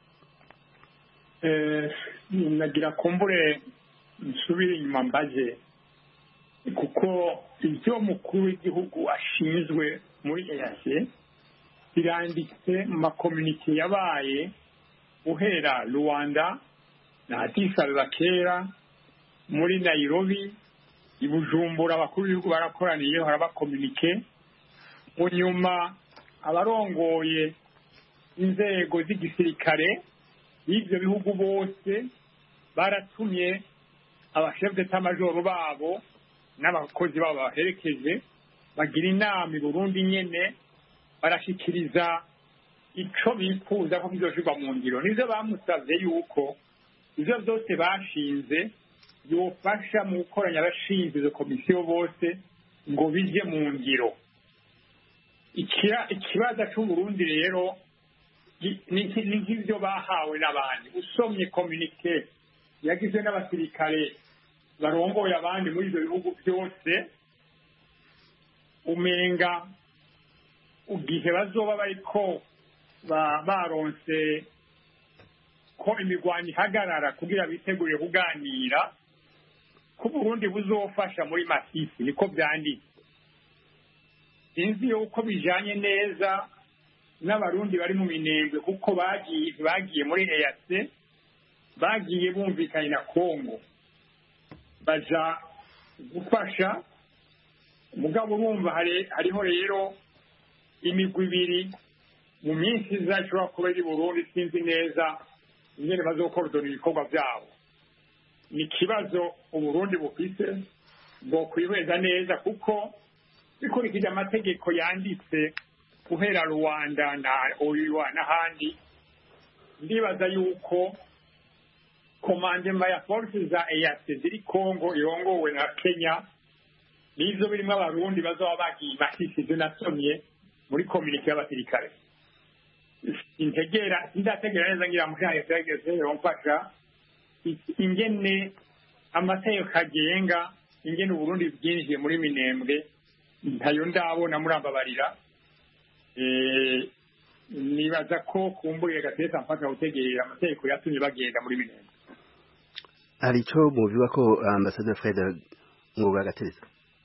nagira kumbure nsubire inyuma mbaje, kuko ibyo mukuru w'igihugu ashinzwe muri E A C biranditse mu makomunike yabaye uhera Rwanda na Addis Ababa kera, muri Nairobi, i Bujumbura abakuru b'ibihugu barakoraniye harabakomunike. Unyuma abarongoye inzego z'igisirikare y'ibyo bihugu bose baratumye abashef d'etat major babo n'abakozi babo baherekeje bagira inama i Burundi nyene, barashikiriza ico bifuza ko bizoshirwa mu ngiro. Nivyo bamusavye yuko ivyo byose bashinze yofasha mu gukoranya abashinzwe izo komisiyo bose ngo bije mu ngiro. Ikibazo c'Uburundi rero ni nk'ibyo bahawe n'abandi. Usomye komunike yagizwe n'abasirikare barongoye abandi muri ibyo bihugu byose, umenga igihe bazoba bariko baronse ko imirwano ihagarara kugira bitegure kuganira ko Burundi buzofasha muri Masisi, niko byanditse. Sinzi uko bijanye neza n'abarundi bari mu Minembwe, kuko bagiye bagiye muri E A C, bagiye bumvikanye na Kongo baja gufasha. Mugabo urumva hariho rero imigwi ibiri mu minsi izashobora kuba iri Burundi, sinzi neza ingene bazokorodona ibikorwa byabo. Ni ikibazo Uburundi bufise bwo kwihweza neza, kuko bikurikije amategeko yanditse guhera Rwanda na O U A n'ahandi, ndibaza yuko komandema ya force za E A C ziri Kongo irongowe na Kenya nizo birimo abarundi bazoba bagiye bashishize nasomye muri community y'abasirikare integera indategera neza ngira muhaye tegeze rompaka ingene amategeko kagenga ingene Burundi bwinjiye muri Minembwe ntayo ndabona murambabarira eh nibaza ko kumbuye gateza mpaka utegerera amategeko yatumye bagenda muri Minembwe. Hari ico mubiwa ko Ambassadeur Fred Ngoga Gateretse.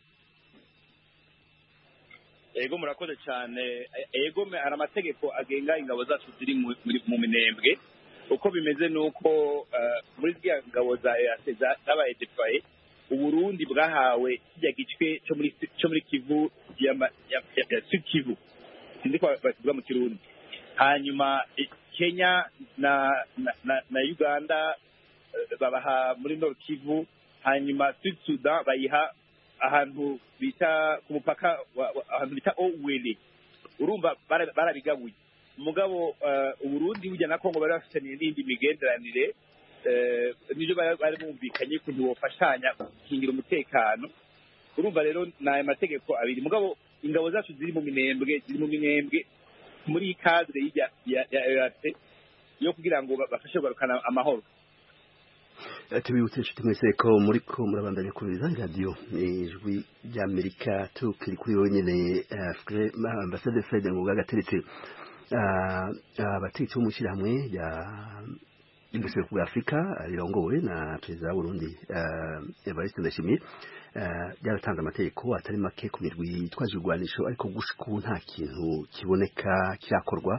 Ego murakoze cyane. Ego me ara amategeko agenga ingabo zacu ziri mu Minembwe uko bimeze nuko muri zya ngabo za E A C zabaye deployé Uburundi bwahawe kijya gicwe cyo muri cyo muri Kivu ya ya Kivu sindi kwa bavuga mu Kirundi hanyuma Kenya na na, na Uganda babaha muri Nord Kivu hanyuma Sud Sudan bayiha ahantu bita ku mupaka ahantu bita Owele urumva barabigabuye umugabo Uburundi bujya na Kongo bari bafitanye n'indi migenderanire nijo bari bumvikanye ko ntibofashanya kingira umutekano urumva rero naye mategeko abiri mugabo ingabo zacu ziri mu Minembwe ziri mu Minembwe muri cadre ya ya E A C yo kugira ngo bafashe barukana amahoro. Tubibutse inshuti mwese ko muri ko murabandanya kubiriza radio ijwi ry'Amerika tukiri kuri wenyene Ambassadeur Fred Ngoga Gateretse abategetsi bo mushyirahamwe ya Industrie pour Africa rirongowe na Perezida wa Burundi Evariste Ndayishimiye byaratanze amategeko atari make ku mirwi twaje urwanisho ariko gushiku nta kintu kiboneka kirakorwa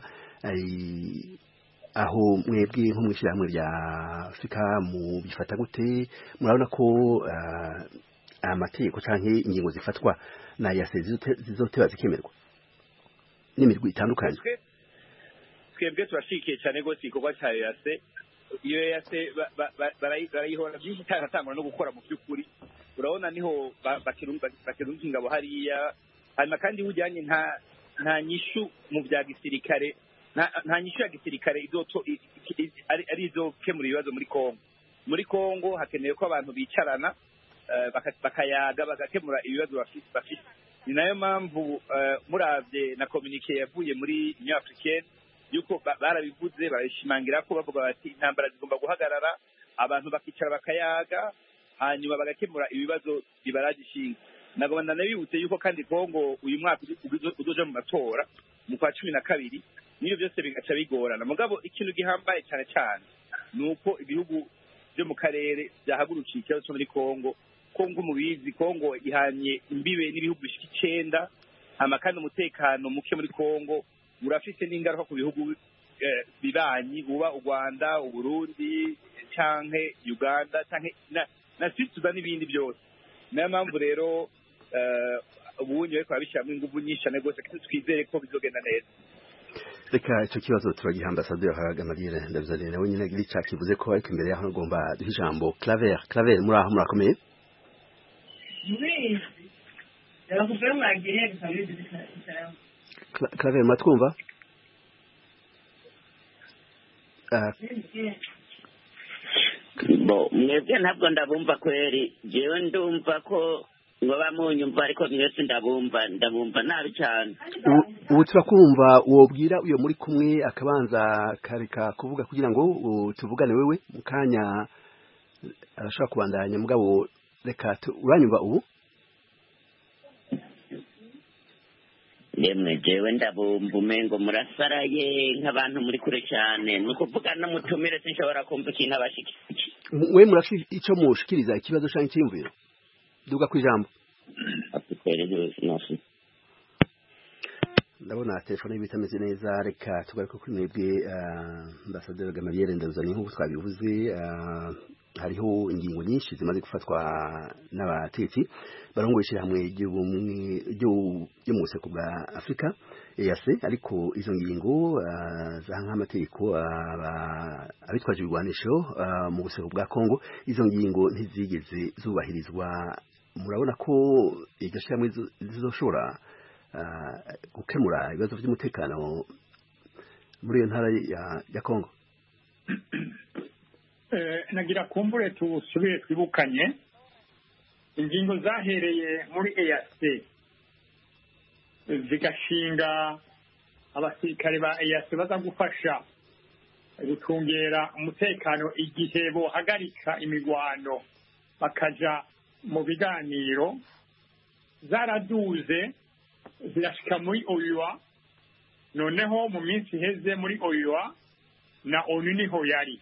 aho mwebwe nko mwishyirahamwe rya Afrika mu bifata gute murabona ko amategeko canke ingingo zifatwa na E A C zizoteba zikemerwa n'imirwi itandukanye twebwe turashikiye cyane gose ikorwa cya E A C iyo E A C barayihora byinshi cyatangwa no gukora mu by'ukuri urabona niho bakirunga bakirunga ingabo hariya hanyuma kandi hujyanye nta nta nyishu mu bya gisirikare nta nyishu ya gisirikare izoto ari ari izo kemura ibibazo muri Kongo muri Kongo hakenewe ko abantu bicarana bakayaga bagakemura ibibazo bafite ni nayo mpamvu muravye na communique yavuye muri Union Africaine yuko barabivuze barashimangira ko bavuga bati intambara zigomba guhagarara abantu bakicara bakayaga hanyuma bagakemura ibibazo bibaragishinga nagomba nabibutse yuko kandi Kongo uyu mwaka uzoje mu matora mu kwa cumi na kabiri niyo byose bigaca bigorana mugabo ikintu gihambaye cyane cyane nuko ibihugu byo mu karere byahagurukiye ikibazo cyo muri Kongo Kongo mubizi Kongo ihanye imbibe n'ibihugu bishika icenda hama kandi umutekano muke muri Kongo urafise n'ingaruka ku bihugu bibanyi uba u Rwanda u Burundi canke Uganda canke na, na Sudan n'ibindi byose nayo mpamvu rero ubunye ariko abishyiramo ingufu nyinshi cyane gose twizere ko bizogenda neza. Reka icyo kibazo turagiha Ambassadeur Gamaliel Ndabizaniye nawe nyine giri cyakivuze ko ariko imbere yaho ngomba duha ijambo Claver Claver muri aho murakomeye Claver matwumva bo mwebwe ntabwo ndabumva kweri jewe ndumva ko ngo bamunyumva ariko mwese ndabumva ndabumva nabi cyane ubu turakumva wobwira uyo muri kumwe akabanza kareka kuvuga kugira ngo tuvugane wewe mukanya arashaka kubandanya mugabo reka uranyumva ubu yemwe jewe ndabumva umengo murasaraye nk'abantu muri kure cyane nuko vuga no mutumire sinshobora kumva ikintu abashikije we murafite ico mushikiriza ikibazo canke cyimviro duga kwijambo ndabona telefone bitameze neza reka tugaruke kuri mwebwe Ambassadeur Gamaliel Ndabizaniye nk'uko twabivuze hariho ingingo nyinshi zimaze gufatwa n'abatetsi barongoye hamwe ryo mu buseko bwa Afrika E A C ariko izo ngingo za nk'amategeko abitwaje ibigwanisho mu buseko bwa Kongo izo ngingo ntizigeze zubahirizwa murabona ko iryo shyamwe zizoshobora gukemura ibibazo by'umutekano muri iyo ntara ya Kongo nagira kumbure tusubire twibukanye ingingo zahereye muri E A C zigashinga abasirikare ba E A C baza gufasha gucungera umutekano igihe bohagarika imigwano bakaja mu biganiro zaraduze zirashika muri O U A. Noneho mu minsi iheze muri O U A na ONU niho yari.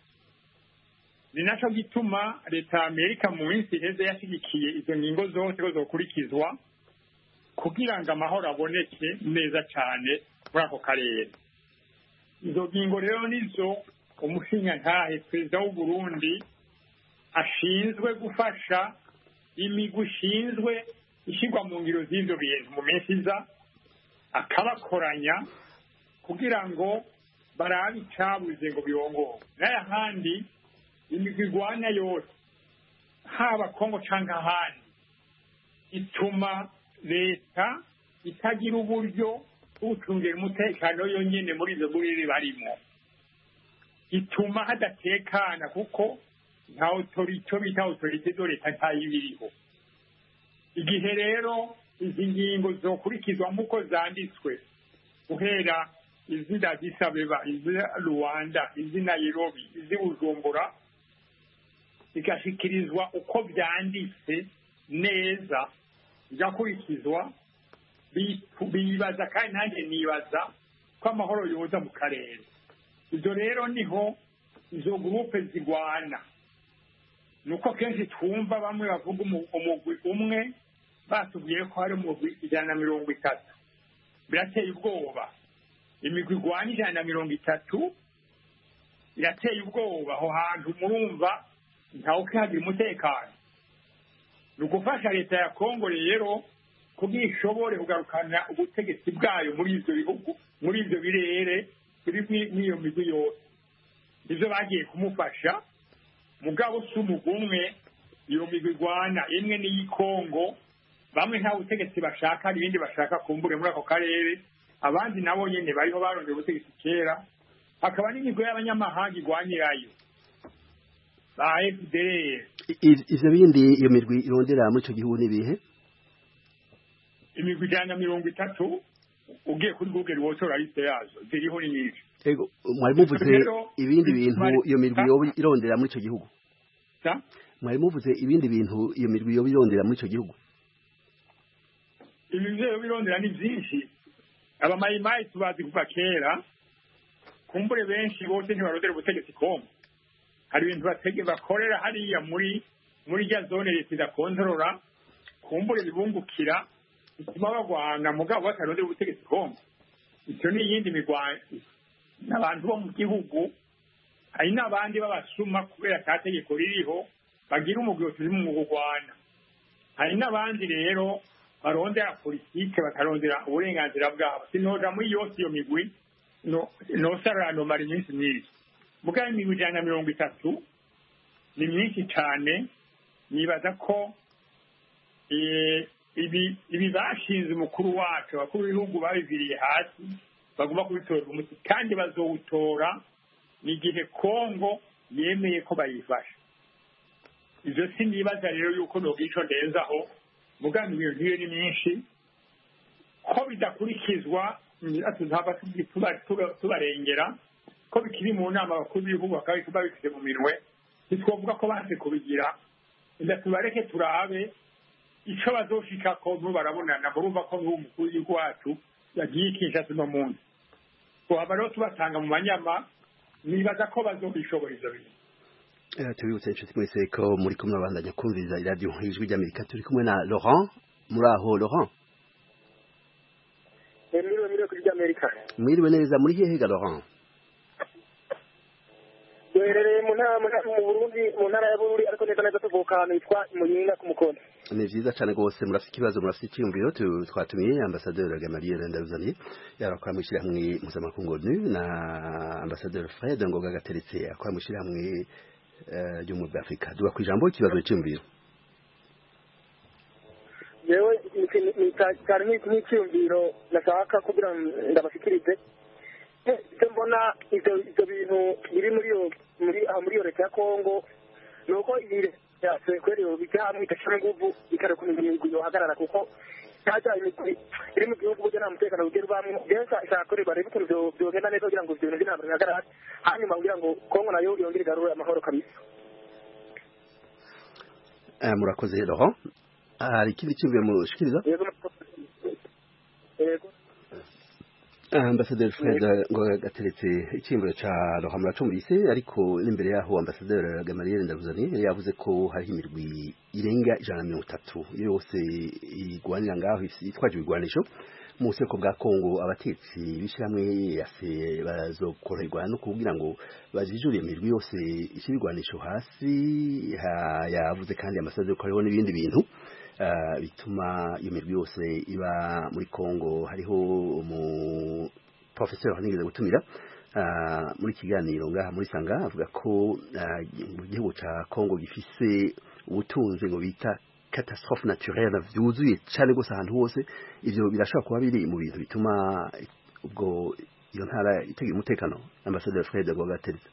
Ni naco gituma leta ya Amerika mu minsi iheze yashigikiye izo ngingo zose ko zokurikizwa kugira ngo amahoro aboneke neza cyane muri ako karere. Izo ngingo rero nizo umushingantahe perezida w'u Burundi ashinzwe gufasha imigwi ishinzwe ishyirwa mu ngiro z'ivyo bintu mu minsi iza, akabakoranya kugira ngo barabe icabuze ngo biyongowe. N'ayahandi imigwi igwana yose haba Kongo canke ahandi ituma leta itagira uburyo bwo gucungera umutekano yonyene muri izo buriri barimo, ituma hadatekana kuko nta autorite bita autorite do leta ntayibiriho. Igihe rero izi ngingo zokurikizwa nk'uko zanditswe guhera izi Addis Abeba, izi Rwanda, izi Nairobi, izi Bujumbura, bigashikirizwa uko byanditse neza bigakurikizwa, bibaza kandi nanjye nibaza ko amahoro yoza mu karere. Ibyo rero niho izo gurupe zigwana. Nuko kenshi twumva bamwe bavuga umugwi umwe batubwiye ko hari umugwi ijana na mirongo itatu. Birateye ubwoba. Imigwi igwana ijana na mirongo itatu irateye ubwoba. Aho hantu murumva ntawe ukihagira umutekano. Ni ugufasha leta ya Kongo rero kugira ishobore kugarukana ubutegetsi bwayo muri ivyo bihugu, muri ivyo birere biri n'iyo migwi yose. Ivyo bagiye kumufasha mugabo si umugwi umwe. Iyo migwi igwana imwe n'iyi Kongo, bamwe nta butegetsi bashaka, ibindi bashaka kumbure muri ako karere, abandi nabo nyene bariho barondera ubutegetsi kera. Hakaba n'imigwi y'abanyamahanga igwanirayo ba F D L. Ivyo bindi iyo mirwi irondera muri ico gihugu ni bihe? Imigwi ijana na mirongo itatu ugiye kuri Google wotora liste yazo ziriho ni nyinshi. Ego mwari muvuze ibindi bintu iyo mirwi yoba irondera muri ico gihugu? Sa? Mwari muvuze ibindi bintu iyo mirwi yoba irondera muri ico gihugu? Ibyo yoba irondera ni byinshi. Abamayimayi tubazi kuva kera, kumbure benshi bose ntibarondera ubutegetsi Kongo. Hari ibintu batege bakorera hariya muri muri ya zone leta idakontorora, kumbure bibungukira ituma bagwana mugabo batarondera ubutegetsi Kongo. Icyo ni iyindi migwano. N'abantu bo mu gihugu hari n'abandi babasuma kubera atategeko ririho bagira umugwi turi mu gugwana. Hari n'abandi rero barondera politike batarondera uburenganzira bwabo. Sinoja muri yose iyo migwi no no sarano mari nyinshi nyinshi. Mugabo imigwi ijana na mirongo itatu ni myinshi cyane. Nibaza ko ibi ibi bashinze umukuru wacu, abakuru b'ibihugu babiviriye hasi, bagomba kubitora umuti kandi bazowutora n'igihe Kongo yemeye ko bayifasha. Ivyo sinibaza rero yuko nogico ndenzaho, mugabo iyo ntiyo ni myinshi ko bidakurikizwa. Ntaba tubarengera ko bikiri mu nama abakuru b'ibihugu bakaba babishyize mu minwe. Ntitwovuga ko banze kubigira, inda tubareke turabe ico bazoshikako. Barabonana murumva ko nk'umukuru w'igihugu wacu yagiye Kinshasa no munsi tuhaba rero tubatanga mu manyama. Nibaza ko bazobishobora ivyo bintu. Tubibutse inshuti mwese ko muri kumwe abandanya kumviriza iradiyo ijwi ry'Amerika. Turi kumwe na Laurent. Muri aho Laurent? Mwiriwe mwiriwe kuri ry'Amerika. Mwiriwe neza. Muri hehe ga Laurent? Duherereye mu ntara mu Burundi, mu ntara ya Bururi, ariko neza neza tuvuka ahantu hitwa Muyinga ku Mukono. Ni vyiza cyane rwose. Murafite ikibazo, murafite icyumviro. Twatumiye ambasaderi Gamaliel Ndabuzaniye yarakora mu ishyirahamwe mpuzamakungu ONU na ambasaderi Fred Ngoga Gateretse akora mu ishyirahamwe ryo muri Afrika. Duga ku ijambo ikibazo cy'umviro. Yewe ni cyane nk'icyumviro nashaka kugira ndabashikirize. icyo mbona ibyo ibyo bintu biri muri iyo muri aha muri iyo leta ya kongo ni uko iyi leta kweri bijya hamwe igashyira ingufu ikareka ukuntu imigwi yohagarara kuko cyajya imigwi iri mu gihugu burya nta mutekano bugira ubamwe benshi ishaka ko bareba ukuntu byogenda neza kugira ngo ibyo bintu by'intambara bihagarare hanyuma kugira ngo kongo nayo yongere igarure amahoro kabisa. murakoze roho hari ikindi cyumviro mushikiriza? yego Ambasaderi Fred ngo gateretse icyimbo ca roho muracumvise ariko n'imbere yaho Ambasaderi Gamaliel Ndabuzani yavuze ko hari imirwi irenga ijana na mirongo itatu yose igwanira ngaho itwaje ibigwanisho mu buseko bwa Kongo. Abatetsi bishiramwe yase bazokorerwa no kugira ngo bajijure imirwi yose ishibigwanisho hasi. Yavuze kandi Ambasaderi ko hariho n'ibindi bintu Uh, bituma iyo mirwi yose iba muri Kongo. Hariho umu professeur nigeze gutumira uh, muri kiganiro ngaha muri Sanga avuga ko mu uh, gihugu ca Kongo gifise ubutunzi ngo bita catastrophe naturelle vyuzuye cyane gose ahantu hose. Ivyo birashobora kuba biri mu bintu bituma ubwo iyo ntara itegira umutekano. Ambassadeur Fred Gogateretse.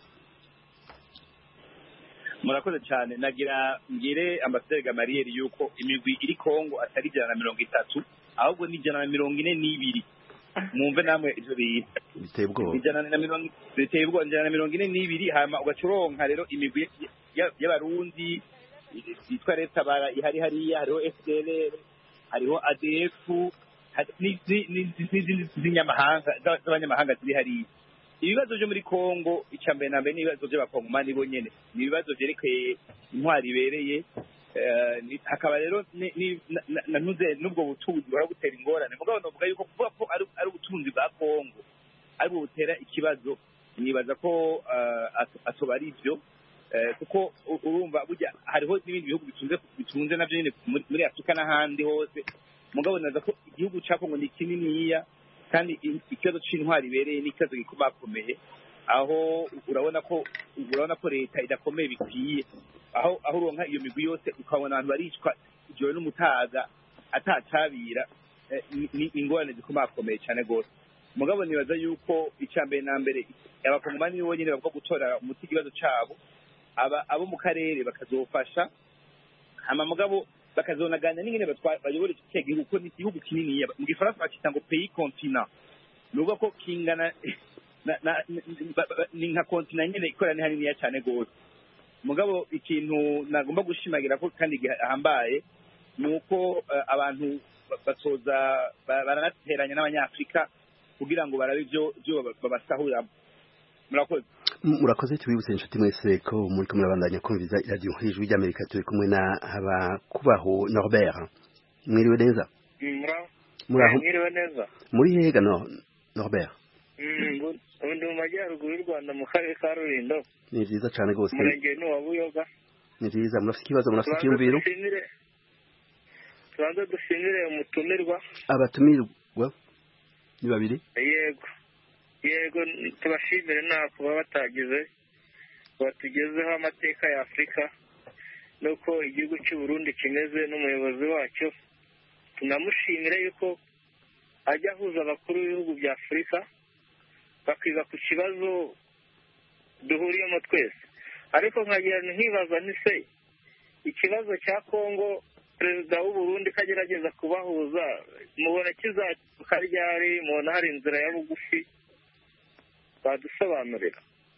murakoze cyane nagira ngire Ambasaderi Gamaliel yuko imigwi iri Kongo atari ijana na mirongo itatu ahubwo ni ijana na mirongo ine n'ibiri. Mwumve namwe ivyo bita biteye ubwoba ijana na mirongo biteye ubwoba ijana na mirongo ine n'ibiri. Hama ugacuronka rero imigwi y'abarundi yitwa leta bara ihari hariya hariho F D L R hariho A D F n'izindi z'inyamahanga z'abanyamahanga ziri hariya. Ibibazo byo muri Kongo icambere na mbere n'ibibazo by'abakongomani bo nyene ni ibibazo byerekeye intwari ibereye. Hakaba rero nanuze n'ubwo butunzi bura gutera ingorane mugabo novuga yuko kuvuga ko ari ubutunzi bwa Kongo ari butera ikibazo nibaza ko atoba ari byo kuko urumva burya hariho n'ibindi bihugu bitunze bitunze navyo nyene muri Afrika n'ahandi hose mugabo naza ko igihugu ca Kongo ni kininiya kandi ikibazo c'intwari ibereye n'ikibazo gikomakomeye aho urabona ko urabona ko leta idakomeye bikwiye aho aho uronka iyo migwi yose ukabona abantu baricwa ijoro n'umutaga atacabira ni ingorane zikomakomeye cyane gose mugabo nibaza yuko icambere na mbere abakongomani bo nyene bavuga gutora umuti ikibazo cabo aba abo mu karere bakazofasha hama mugabo bakazonaganya n'ingene bayobora iki gihugu ko ni igihugu kinini mu gifaransa bakita ngo pays continent nuvuga ko kingana ni nka continent nyene ikorana hanini ya cyane gose mugabo ikintu nagomba gushimagira ko kandi gihambaye nuko abantu basoza baranateranya n'abanyafrika kugira ngo barabe ivyo byo babasahura. Murakoze murakoze tubibutse inshuti mwese ko muri kumwe abandanya kumviza radio hejuru y'Amerika turi kumwe na haba kubaho Norbert. Mwiriwe neza? Muraho mwiriwe neza. Muri hega no Norbert? Mm undi mu majyaruguru y'u Rwanda mu karere ka Rulindo. Ni byiza cyane gose. Murenge no wabuyoga. Ni byiza murafite ikibazo murafite icyumviro? Tubanze dushimire umutumirwa. Abatumirwa ni babiri? Yego. Yego tubashimire nta kuba batagize batugezeho amateka ya Afrika nuko igihugu cy'u Burundi kimeze n'umuyobozi wacyo. Tunamushimire yuko ajya ahuza abakuru b'ibihugu bya Afrika bakiga ku kibazo duhuriyemo twese ariko nkagira nkibaza ni se ikibazo cya Kongo perezida w'u Burundi kagerageza kubahuza mubona kizacuka ryari mubona hari inzira ya bugufi badusobanurira?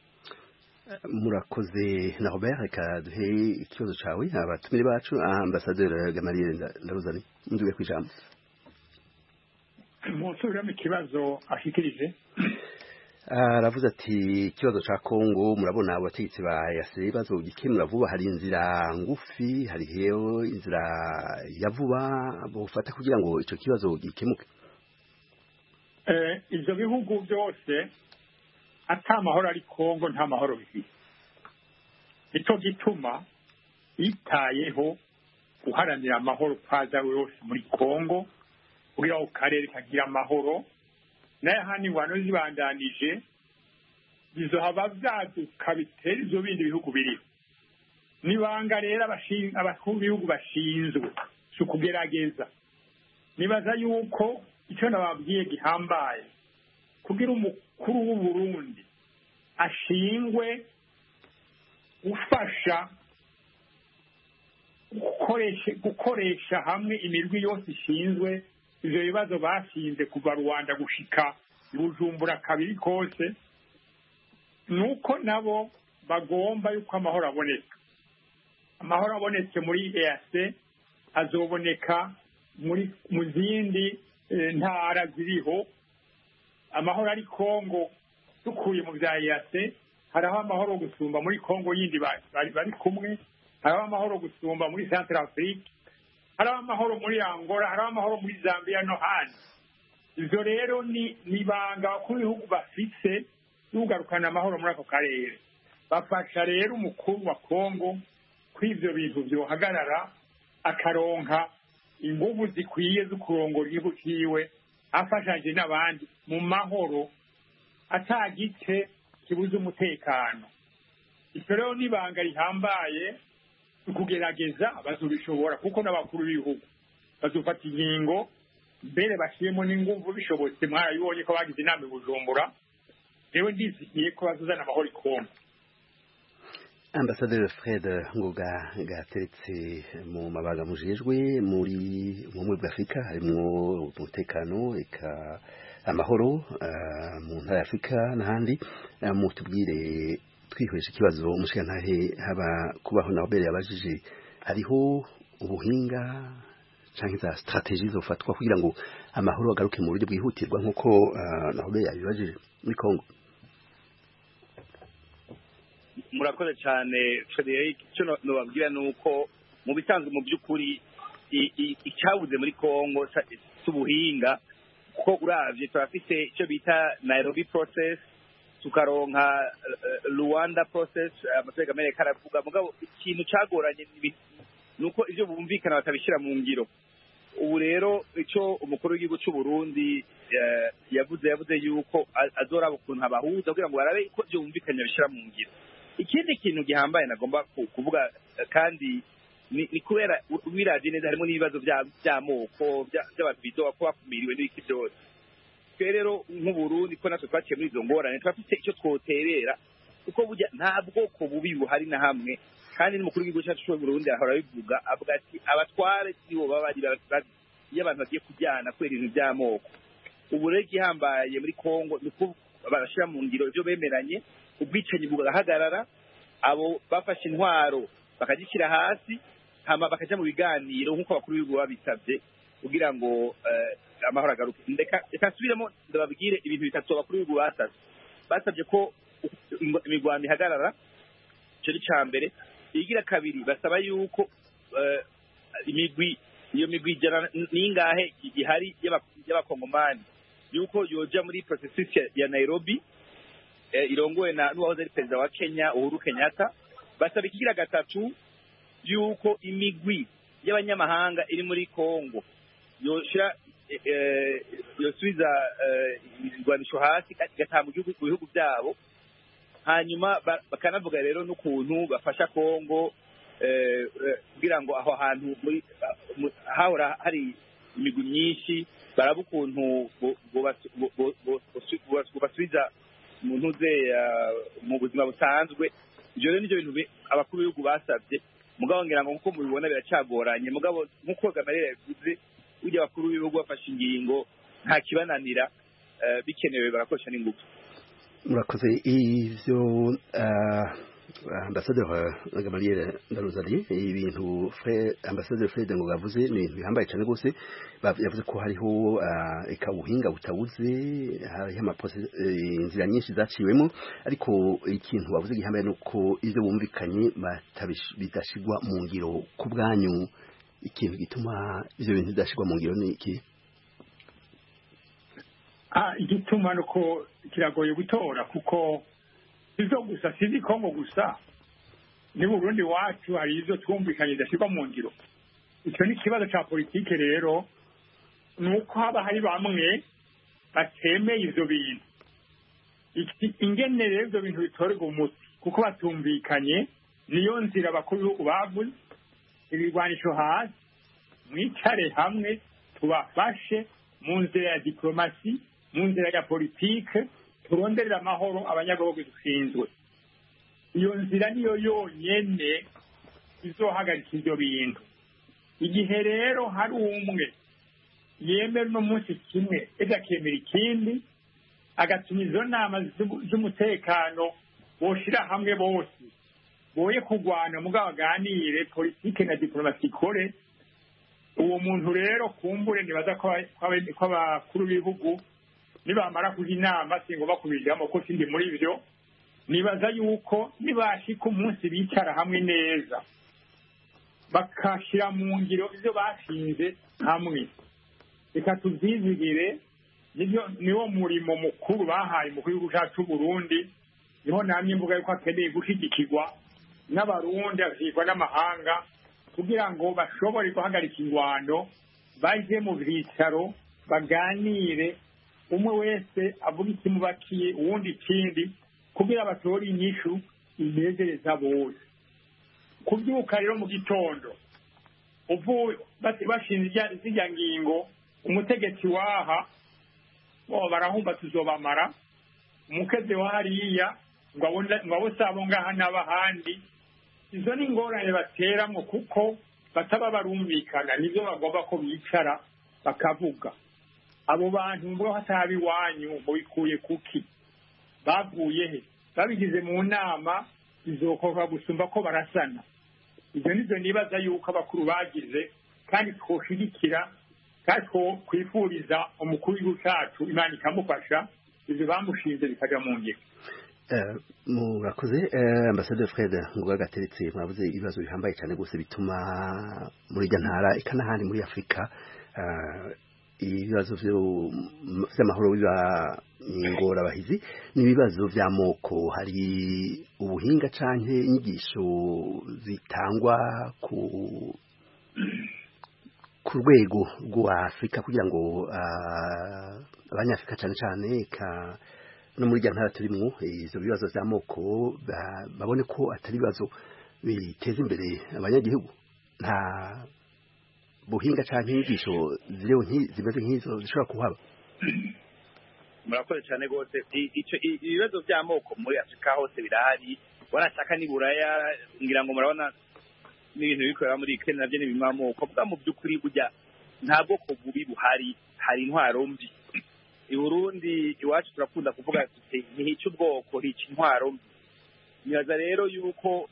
Murakoze na Robert reka duhe ikibazo cawe abatumire bacu Ambasaderi Gamaliel Ndabuzani nduye kwijambo. Musubiramo ikibazo ashikirije. Aravuze ati ikibazo ca Kongo murabona abategetsi ba yase bazogikemura vuba hari inzira ngufi hari heyo inzira ya vuba bofata kugira ngo ico kibazo gikemuke. Eh ivyo bihugu byose ata mahoro ari Kongo nta mahoro bifite. Icyo gituma itayeho guharanira amahoro paza yose muri Kongo kugira ngo karere kagira amahoro n'ahandi wano zibandanije bizohaba vyaduka bitera ivyo bindi bihugu biri nibanga rero abashinga abakuru b'ibihugu bashinzwe cyo kugerageza nibaza yuko icyo nababwiye gihambaye kugira umukuru w'uburundi ashingwe gufasha gukoresha gukoresha hamwe imirwi yose ishinzwe ivyo bibazo bashinze kuva Rwanda gushika Bujumbura kabiri kose, nuko nabo bagomba yuko amahoro aboneka. Amahoro abonetse muri E A C azoboneka muri mu zindi ntara ziriho. Amahoro ari Kongo dukuye mu bya E A C haraho amahoro gusumba muri Kongo yindi bari bari kumwe, haraho amahoro gusumba muri Central Afrique, haraho amahoro muri Angola, haraho amahoro muri Zambia no handi. Ivyo rero ni nibanga ku bihugu bafise ugarukana amahoro muri ako karere. Bafasha rero umukuru wa Kongo kw'ivyo bintu byohagarara, akaronka inguvu zikwiye zo kurongora igihugu ciwe afashanje n'abandi mu mahoro atagice kibuza umutekano. Ivyo rero nibanga rihambaye kugerageza bazubishobora kuko n'abakuru b'ibihugu bazufata ingingo mbere bashiyemo n'inguvu bishobotse. Mwarabibonye ko bagize inama i Bujumbura, rero ndizigiye ko bazuzana amahoro ikongo. Ambassadeur Fred Ngoga gateretse mu mabanga mujejwe muri mu bwa Afrika harimo umutekano eka amahoro uh, mu ntara ya Afrika n'ahandi. Uh, mutubwire twihweje ikibazo umushikantahe haba kubaho na Robert yabajije, hariho ubuhinga canke za strategie zofatwa kugira ngo amahoro agaruke mu buryo bwihutirwa nkuko uh, na Robert yabibajije muri Kongo? Murakoze cyane Frederic. Icyo nobabwira nuko mu bisanzwe mu by'ukuri icyabuze muri Kongo c'ubuhinga, kuko uravye turafise icyo bita Nairobi process, tukaronka Luanda process, amategeko Amerika aravuga, mugabo ikintu cagoranye nuko ivyo bumvikana batabishira mu ngiro. Ubu rero ico umukuru w'igihugu cy'u Burundi yavuze yavuze yuko azoraba ukuntu abahuza kugira ngo barabe ko ivyo bumvikanye bishira mu ngiro. Ikindi kintu gihambaye nagomba kuvuga kandi ni kubera wiraje neza harimo n'ibibazo by'amoko by'abantu bidoga ko bakumiriwe n'iki byose. Rero nk'Uburundi ko natwe twaciye muri izo ngorane twafite icyo twoterera, kuko burya nta bwoko bubi buhari na hamwe, kandi n'umukuru w'igihugu cyacu cy'u Burundi ahora bivuga avuga ati abatware nibo baba bari iyo abantu bagiye kujyana kubera ibintu by'amoko. Ubu rero igihambaye muri Kongo ni uko barashyira mu ngiro ibyo bemeranye, ubwicanyi bugahagarara, abo bafashe intwaro bakagishyira hasi, hama bakaja mu biganiro nk'uko abakuru b'ibihugu babisabye kugira ngo amahoro agaruke. Reka nsubiremo ndababwire ibintu bitatu abakuru b'ibihugu basabye. Basabye ko imigwano ihagarara, icyo ni ca mbere. Igira kabiri basaba yuko imigwi iyo migwi ijana n'ingahe ihari y'abakongomani yuko yoja muri processus ya Nairobi irongowe na n'uwahoze ari perezida wa Kenya Uhuru Kenyatta. Basaba ikigira gatatu yuko imigwi y'abanyamahanga iri muri Kongo yoshira yosubiza ibigwanisho hasi igataha mu bihugu byabo, hanyuma bakanavuga rero n'ukuntu bafasha Kongo kugira ngo aho hantu hahora hari imigwi myinshi baraba ukuntu basubiza umuntu uze mu buzima busanzwe. Ibyo rero nibyo bintu abakuru b'ibihugu basabye, mugabo ngira ngo nkuko mubibona biracagoranye, mugabo nkuko Gamarera yavuze ujya abakuru b'ibihugu bafashe ingingo nta kibananira, bikenewe barakoresha n'ingufu. Murakoze. Ivyo Ambassadeur Gamarera Ndaruzari, ibintu Ambassadeur Fred ngo gavuze ni ibintu bihambaye cyane gose. Yavuze ko hariho eka ubuhinga butabuze, hariho amaprocess inzira nyinshi zaciwemo, ariko ikintu bavuze gihambaye nuko ivyo bumvikanye bidashigwa mu ngiro. Ku bwanyu ikintu gituma ivyo bintu bidashigwa mu ngiro ni iki? Ah, igituma nuko kiragoye gutora, kuko izo gusa sizi Kongo gusa, ni Burundi wacu hari izo twumvikanye bidashigwa mu ngiro. Icyo ni kibazo ca politike rero, nuko haba hari bamwe batemeye ivyo bintu. Ingene rero ivyo bintu bitorerwa umuti kuko batumvikanye, niyo nzira abakuru b'ibihugu bavuze, ibigwanisho hasi, mwicare hamwe tubafashe mu nzira ya diplomasi, mu nzira ya politike, turonderera amahoro abanyagihugu dushinzwe. Iyo nzira niyo yonyene izohagarika ivyo bintu. Igihe rero hari umwe yemera uno munsi kimwe ejo akemera ikindi, agatuma izo nama z'umutekano boshira hamwe bose boye kurwana mugabo baganire politike na diplomasi ikore, uwo muntu rero kumbure nibaza ko abakuru b'ibihugu nibamara kuja inama singo bakubijamo ko sindi muri ivyo, nibaza yuko nibashika umunsi bicara hamwe neza bakashira mu ngiro ivyo bashinze hamwe, reka tuvyizigire. Niwo murimo mukuru bahaye mu gihugu cyacu Burundi, niho namye mvuga yuko akeneye gushigikirwa n'abarundi akigwa n'amahanga kugira ngo bashobore guhagarika ingwano, baje mu byicaro baganire, umwe wese avuga ikimubakiye uwundi ikindi kugira batore inyishu inezereza bose. Kubyuka rero mu gitondo uvuye bashinze zijya ngingo, umutegetsi waha bo barahumba tuzobamara, umukeze wa hariya ngo abo sabo ngaha n'abahandi. Izo ni ingorane bateramwo kuko bataba barumvikana, nivyo bagomba ko bicara bakavuga. Abo bantu mbo hatabi wanyu mubikuye kuki, bavuye he? Babigize mu nama izokorwa gusumba ko barasana. Izo nizo nibaza yuko abakuru bagize, kandi twoshigikira kandi kwifuriza umukuru w'igihugu cyacu Imana ikamufasha ivyo bamushinze bikaja mu ngiro. Murakoze Ambassadeur Fred Ngoga Gateretse, mwavuze ibibazo bihambaye cyane gose bituma muri rya ntara ikanahandi muri Afrika ibibazo vy'amahoro biba ingora bahizi n'ibibazo vy'amoko. Hari ubuhinga canke inyigisho zitangwa ku ku rwego rwa Afrika kugira ngo abanyafrika cyane cyane ka no muri ntara turimwo izo bibazo by'amoko babone ko atari bibazo biteza imbere abanyagihugu? Nta buhinga cyane inyigisho ziriho zimeze nk'izo zishobora kuhaba? Murakoze cyane gose. Ico ibibazo by'amoko muri Afrika hose birahari, warashaka ni buraya ngira ngo murabona n'ibintu bikorera muri Ukraine navyo ni bimwamoko bwa mu byukuri burya nta bwoko bubi buhari, hari intwaro mbi. I Burundi iwacu turakunda kuvuga tuti ntihica ubwoko hica intwaro mbi. Nibaza rero yuko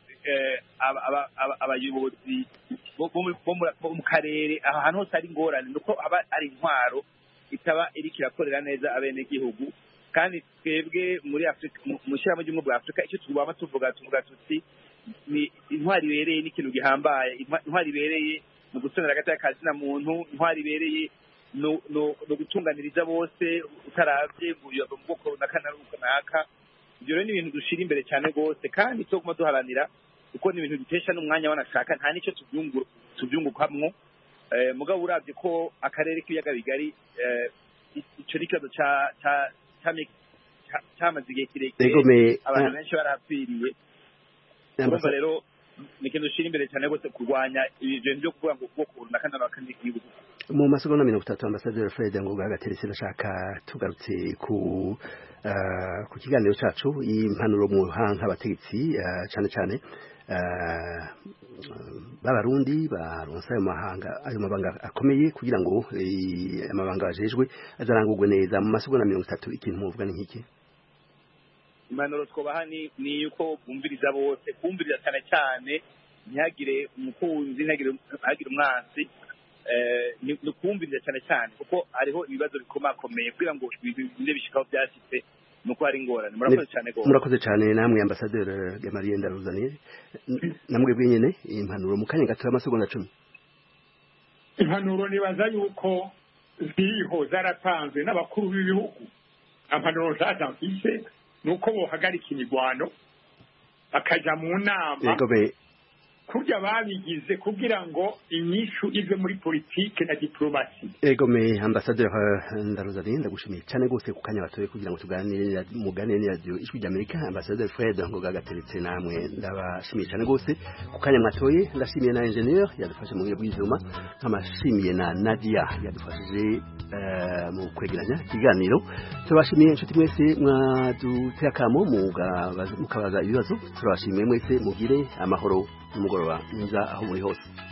abayobozi bo mu karere ahantu hose ari ingorane nuko aba ari intwaro itaba iriko irakorera neza abene gihugu. Kandi twebwe muri Afrika mu shiramo ry'umwe bwa Afrika icyo tugomba tuvuga tuvuga tuti ni intwari ibereye n'ikintu gihambaye. Intwari ibereye mu gusonera hagati y'akazi na muntu, intwari ibereye no no no gutunganiriza bose utaravye uyu mu bwoko n'akanaruko naka. Ibyo rero ni ibintu dushira imbere cyane gose, kandi cyo kuma duharanira kuko ni ibintu bitesha n'umwanya wanashaka nta nicyo tubyungu tubyungukamwo. Eh, mugabo uravye ko akarere k'ibiyaga bigari ico rikazo ca ca cyamaze igihe kirekire abantu benshi barapfiriye. Urumva rero ni ikintu dushira imbere cyane gose kurwanya ibintu byo kuvuga ngo ubwoko n'akanaruko kandi igihugu. Mu masegonda mirongo itatu Ambassadeur Fred Ngoga Gateretse ndashaka tugarutse ku uh, ku kiganiro cacu impanuro mu hanka abategetsi uh, cyane cyane uh, b'abarundi baronsa ayo mahanga ayo mabanga akomeye kugira ngo amabanga bajejwe azarangurwe neza. Mu masegonda mirongo itatu ikintu muvuga ni nkiki? Impanuro twobaha ni ni yuko bumviriza bose, kumviriza cyane cyane ntihagire umukunzi ntihagire ntihagire umwansi. Eh, ni kumviriza cyane cyane kuko hariho ibibazo bikomakomeye kugira ngo ibintu bishikaho byashitse nuko hari ingorane. Murakoze cyane gose. Murakoze cyane namwe Ambassadeur Gamaliel Ndaruzaniye, namwe bwenyene impanuro mu kanya gato y'amasegonda cumi. Impanuro nibaza yuko ziriho zaratanzwe n'abakuru b'ibihugu. Impanuro zatanzwe nuko bohagarika imigwano bakaja mu nama kurya babigize kugira ngo inyishu ive muri politike na diplomasi. Ego me ambassadeur Ndaruzani ndagushimiye cyane gose ku kanya batoye kugira ngo tuganire mugane ni radio ijwi ry'Amerika. Ambassadeur Fred Ngoga gateretse namwe ndabashimiye cyane gose ku kanya mwatoye. Ndashimiye na engineer yadufashe mu bw'ivyuma, nkamashimiye na Nadia yadufashije uh, mu kwegeranya ikiganiro. Tubashimiye inshuti mwese mwaduteye akamo mukabaza ibibazo. Turabashimiye mwese mugire amahoro n'umugoroba mwiza aho muri hose.